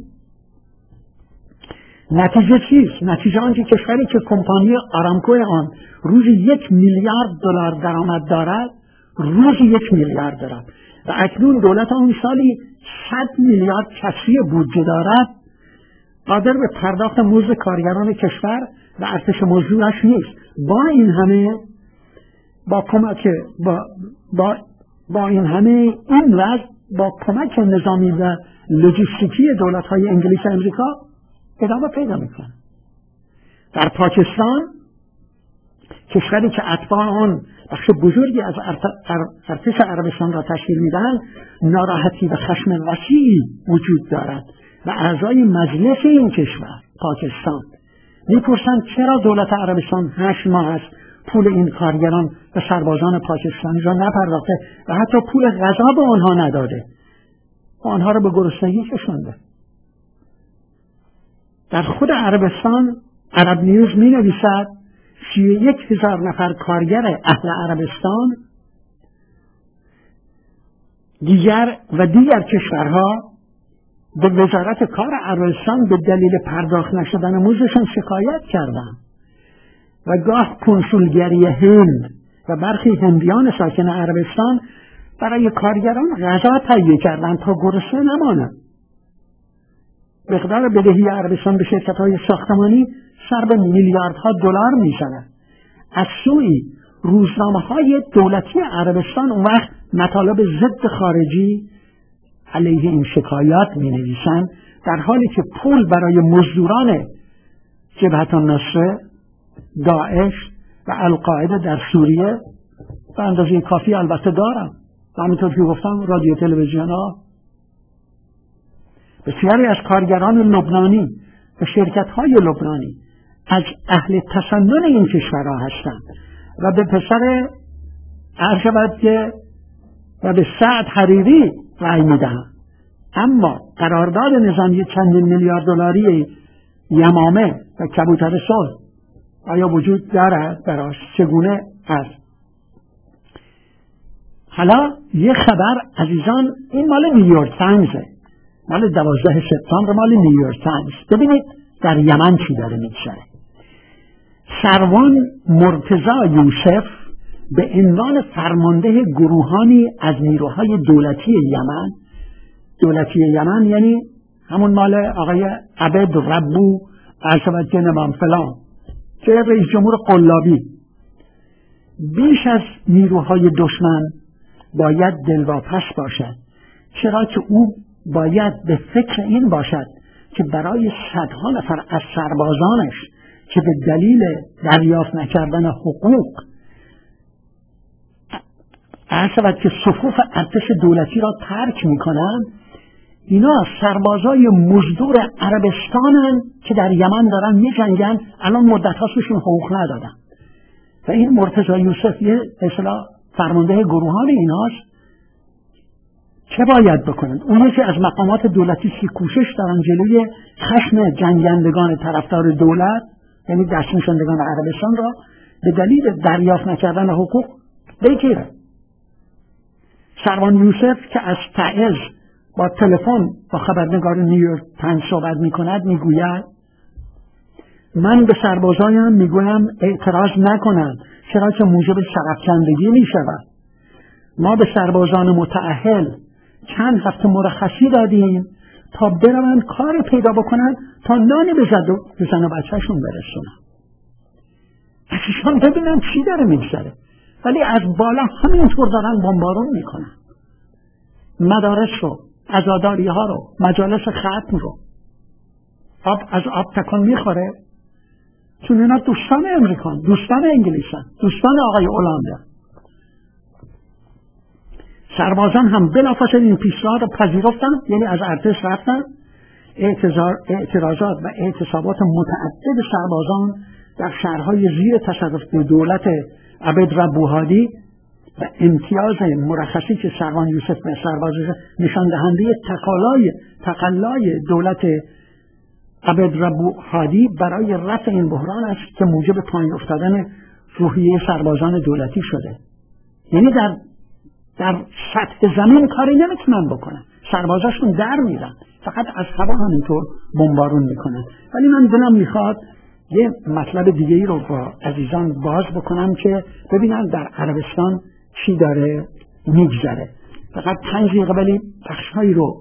نتیجه چیست؟ نتیجه آن که کشوری که کمپانی آرامکو آن روزی یک میلیارد دلار درآمد دارد روزی یک میلیارد دارن و اکنون دولت آن سالی صد میلیارد کسری بودجه دارد، قادر به پرداخت مزد کارگران کشور و ارتش مزدورش نیست. با این همه با کمک با, با, با این همه این وضع با کمک نظامی و لوجستیکی دولت‌های انگلیس و امریکا ادامه پیدا میکنه. در پاکستان، کشوری که اتباع آن بخش بزرگی از ارتش عربستان را تشکیل میدهند، ناراحتی و خشم وسیعی وجود دارد و اعضای مجلس این کشور پاکستان میپرسند چرا دولت عربستان هشت ماه است پول این کارگران و سربازان پاکستانی را نپرداخته و حتی پول غذا به آنها نداده و آنها را به گرسنگی کشانده. در خود عربستان عرب نیوز می نویسد سی و یک هزار نفر کارگر اهل عربستان دیگر و دیگر کشورها به وزارت کار عربستان به دلیل پرداخت نشدن مزدشان شکایت کردند و گاه کنسولگری هند و برخی هندیان ساکن عربستان برای کارگران غذا تهیه کردند تا گرسنه نمانند. مقدار بدهی عربستان به شرکت‌های ساختمانی سر به میلیاردها دلار می‌شود. از سوی روزنامه‌های دولتی عربستان اون وقت مطالب ضد خارجی علیه این شکایات می‌نویسند، در حالی که پول برای مزدوران جبهة النصره، داعش و القاعده در سوریه به اندازه کافی البته دارن. و همینطور که گفتم رادیو تلویزیون ها، بسیاری از کارگران لبنانی و شرکت های لبنانی از اهل تسنن این کشورها هستند و به پسر ارشبت و به سعد حریری رأی میدهند. اما قرارداد نظامی چندین میلیارد دلاری یمامه و کبوتر صلح آیا وجود دارد؟ براش چگونه است؟ حالا یه خبر عزیزان، این مال نیویورک تایمزه، مال دوازده سپتامبر، مال نیویورک تایمز. ببینید در یمن چی داره میگذره. سروان مرتضی یوسف به عنوان فرمانده گروهانی از نیروهای دولتی یمن، دولتی یمن یعنی همون مال آقای عبد ربو ارشبت نمام فلان که رئیس جمهور قلابی، بیش از نیروهای دشمن باید دلواپس باشد، چرا که او باید به فکر این باشد که برای صدها نفر از سربازانش که به دلیل دریافت نکردن حقوق عرض که صفوف ارتش دولتی را ترک میکنند، اینا سربازای مزدور عربستانن که در یمن دارن میجنگن، الان مدت هاشون حقوق ندادن و این مرتضی یوسف یه اصلاح فرمانده گروهان ایناست. چه باید بکنند؟ اون یکی از مقامات دولتی که کوشش دارن جلوی خشم جنگندگان طرفدار دولت یعنی دست نشاندگان عربستان را به دلیل دریافت نکردن حقوق بگیره. سروان یوسف که از تعز با تلفن با خبرنگار نیویورک تایمز صحبت میکند، میگوید من به سربازایم میگویم اعتراض نکنند، چرا که موجب شرفکندگی میشود. ما به سربازان متأهل چند هفته مرخصی دادیم تا بروند کار پیدا بکنن تا نانی به زن و بچهشون برسونن. ازشان ببینن چی داره میگذره، ولی از بالا همینطور دارن بمبارون میکنن. مدارس رو، عزاداری ها رو، مجالس ختم رو. آب از آب تکان میخوره، چون اینا دوستان امریکان، دوستان انگلیسن، دوستان آقای اولانده. سربازان هم بلافاصله این پیشنهاد رو پذیرفتن، یعنی از ارتش رفتن. اعتراضات و اعتصابات متعدد سربازان در شهرهای زیر تصرف دولت عبد ربو هادی و امتیاز مرخصی که سروان یوسف به سربازان نشان دهنده تقلای تقلای دولت عبد ربو هادی برای رفع این بحران است که موجب پایین افتادن روحیه سربازان دولتی شده. یعنی در در سطح زمین کاری نمیتونن بکنن، سربازاشون در میرن، فقط از هوا همینطور بمبارون میکنن. ولی من دلم میخواد یه مطلب دیگه ای رو با عزیزان باز بکنم که ببینن در عربستان چی داره میگذره. فقط پنج دقیقه ولی بخشهایی رو،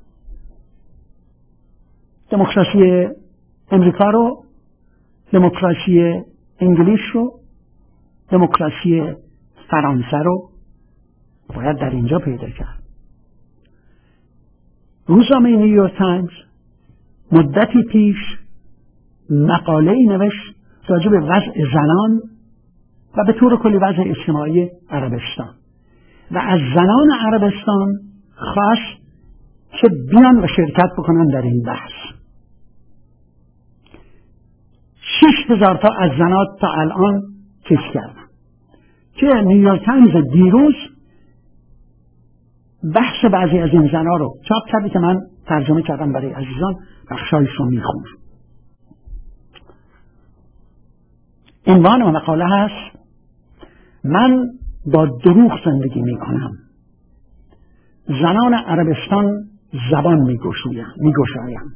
دموکراسی امریکا رو، دموکراسی انگلیس رو، دموکراسی فرانسه رو باید در اینجا پیدا کرد. روزنامه نیویورک تایمز مدتی پیش مقاله‌ای نوشت راجع به وضع زنان و به طور کلی وضع اجتماعی عربستان و از زنان عربستان خواست که بیان و شرکت بکنن در این بحث. شش هزار تا از زنات تا الان چیز کردن که نیویورک تایمز دیروز بحث بعضی از این زنها رو چاپ کردی که من ترجمه کردم برای عزیزان، بخشایش رو میخونم. عنوان مقاله هست من با دروغ زندگی میکنم، زنان عربستان زبان میگشایند.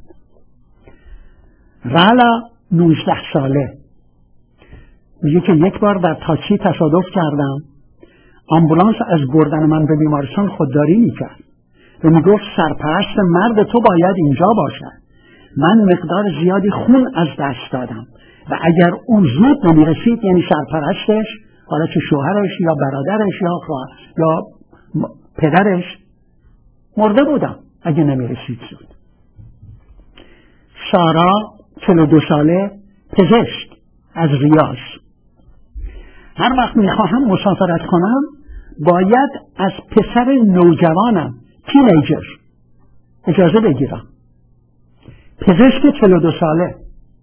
رالا نوزده ساله میگه که یک بار در تاکسی تصادف کردم، آمبولانس از بردن من به بیمارستان خودداری میکرد و میگفت سرپرست مرد تو باید اینجا باشد. من مقدار زیادی خون از دست دادم و اگر اون زود نمیرسید، یعنی سرپرستش، حالا چه شوهرش یا برادرش یا یا پدرش، مرده بودم اگه نمیرسید زود. سارا چهل و دو ساله، پزشک از ریاض. هر وقت میخواهم مسافرت کنم باید از پسر نوجوانم، تینیجر، اجازه بگیرم. پزشک چهل و دو ساله.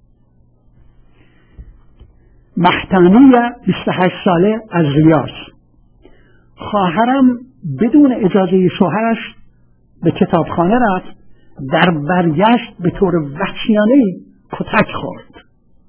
مهتانی بیست و هشت ساله از ریاض. خواهرم بدون اجازه شوهرش به کتابخانه رفت، در برگشت به طور وحشیانه کتک خورد.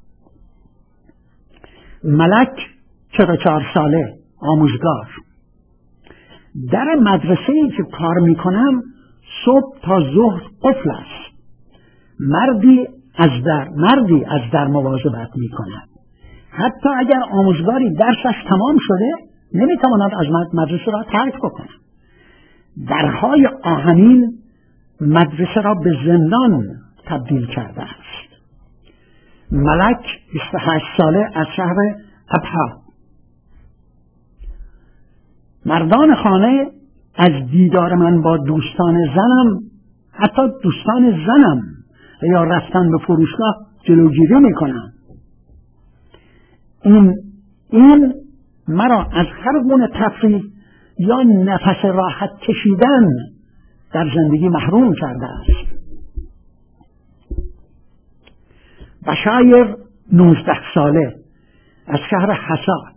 ملک چهل و چهار ساله، آموزگار. در مدرسه‌ای که کار میکنم صبح تا ظهر قفل است. مردی از در مردی از در مواظبت میکند. حتی اگر آموزگاری درسش تمام شده نمیتواند از مدرسه را ترک بکند. درهای آهنین مدرسه را به زندان تبدیل کرده است. ملک بیست و هشت ساله از شهر ابها. مردان خانه از دیدار من با دوستان زنم، حتی دوستان زنم یا رفتن به فروشگاه جلوگیری میکنن. این این مرا از هر گونه تفریح یا نفس راحت کشیدن در زندگی محروم کرده است. بشایر نوزده ساله از شهر حسا.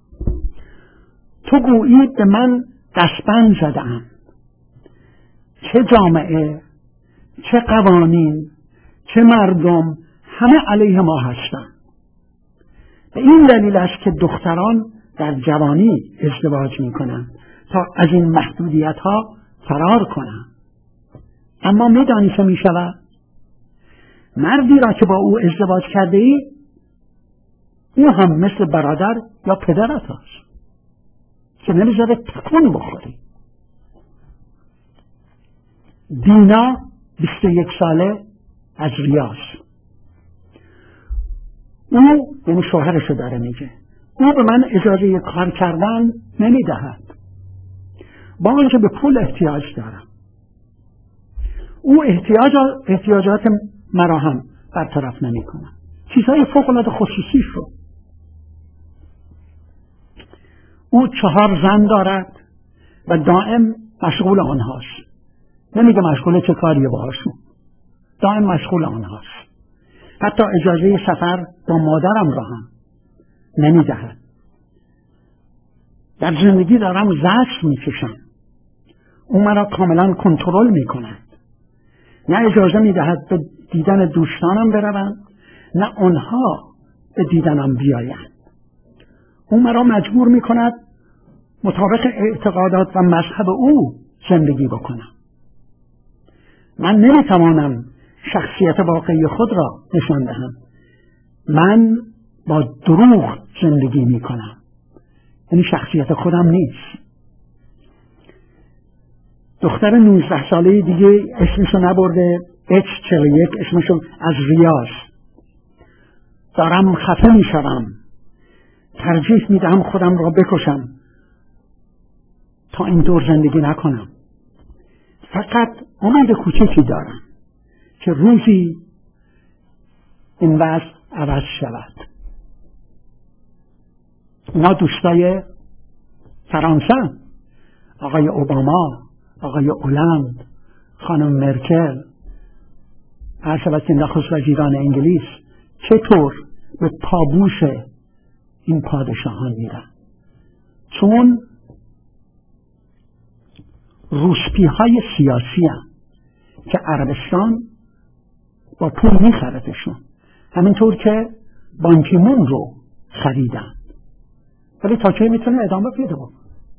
تو گویی به من دستبند زدم. چه جامعه، چه قوانین، چه مردم همه علیه ما هستند. به این دلیل است که دختران در جوانی ازدواج می کنند تا از این محدودیت ها فرار کنند. اما می دانی چه می شود؟ مردی را که با او ازدواج کرده ای، او هم مثل برادر یا پدرت هست که نمیذاره تکون بخوری. دینا بیست و یک ساله از ریاض. او یعنی شوهرشو داره میگه، او به من اجازه کار کردن نمیدهد با آنکه به پول احتیاج دارم. او احتیاج احتیاجات مرا هم برطرف نمیکنه، چیزهای فوق العاده خصوصی شو. او چهار زن دارد و دائم مشغول آنهاست. نمیگه مشغول چه کاریه باهاشون، دائم مشغول آنهاست. حتی اجازه سفر با مادرم را هم نمیدهد. در زندگی دارم زجر میکشم، او مرا کاملا کنترل میکند. نه اجازه میدهد به دیدن دوستانم بروم، نه آنها به دیدنم بیایند. او مرا مجبور میکند مطابق اعتقادات و مذهب او زندگی بکنم. من نمیتوانم شخصیت واقعی خود را نشان دهم. من با دروغ زندگی میکنم. یعنی شخصیت خودم نیست. دختر نوزده ساله دیگه اسمشو نبرده، اچ چهل و یک، اسمشو از ریاض. دارم خفه میشم، ترجیح میدهم خودم را بکشم تا این دور زندگی نکنم. فقط امید کوچکی دارم که روزی این وضع عوض شود. اینا دوستای فرانسه، آقای اوباما، آقای اولند، خانم مرکل، هر شود که نخست وزیران انگلیس چطور به پابوس این پادشاهان میرن؟ چون روسپی های سیاسی هم که عربستان با پول میخردشون، همینطور که بانکیمون رو خریدن، ولی تا چه میتونه ادامه پیدا بکنه.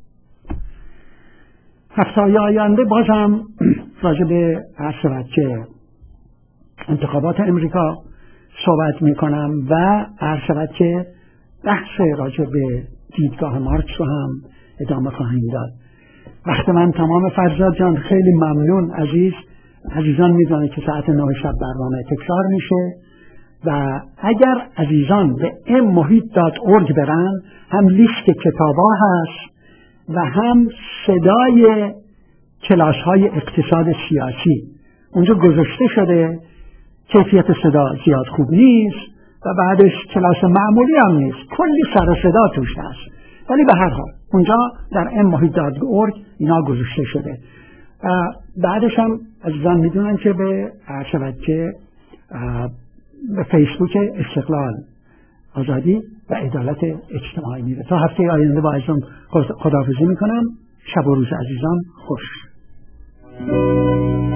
هفته های آینده بازم راجع به هر شود که انتخابات امریکا صحبت میکنم و هر شود که بحث راجع به دیدگاه مارکس رو هم ادامه خواهیم داد. وقت من تمام. فرزاد جان خیلی ممنون. عزیز عزیزان میدونه که ساعت نه شب برنامه تکرار میشه و اگر عزیزان به ام محیط دات اورگ برن، هم لیست کتابا هست و هم صدای کلاس های اقتصاد سیاسی اونجا گذاشته شده. کیفیت صدا زیاد خوب نیست و بعدش کلاس معمولی هم نیست، کلی سر و صدا توش هست، ولی به هر حال اونجا در ام محیط دات اورگ اینا گذاشته شده. بعدش هم عزیزان میدونن که به هر شود که به فیسبوک استقلال، آزادی و عدالت اجتماعی میره. تا هفته آینده با عزیزان خداحافظی میکنم. شب و روز عزیزان خوش.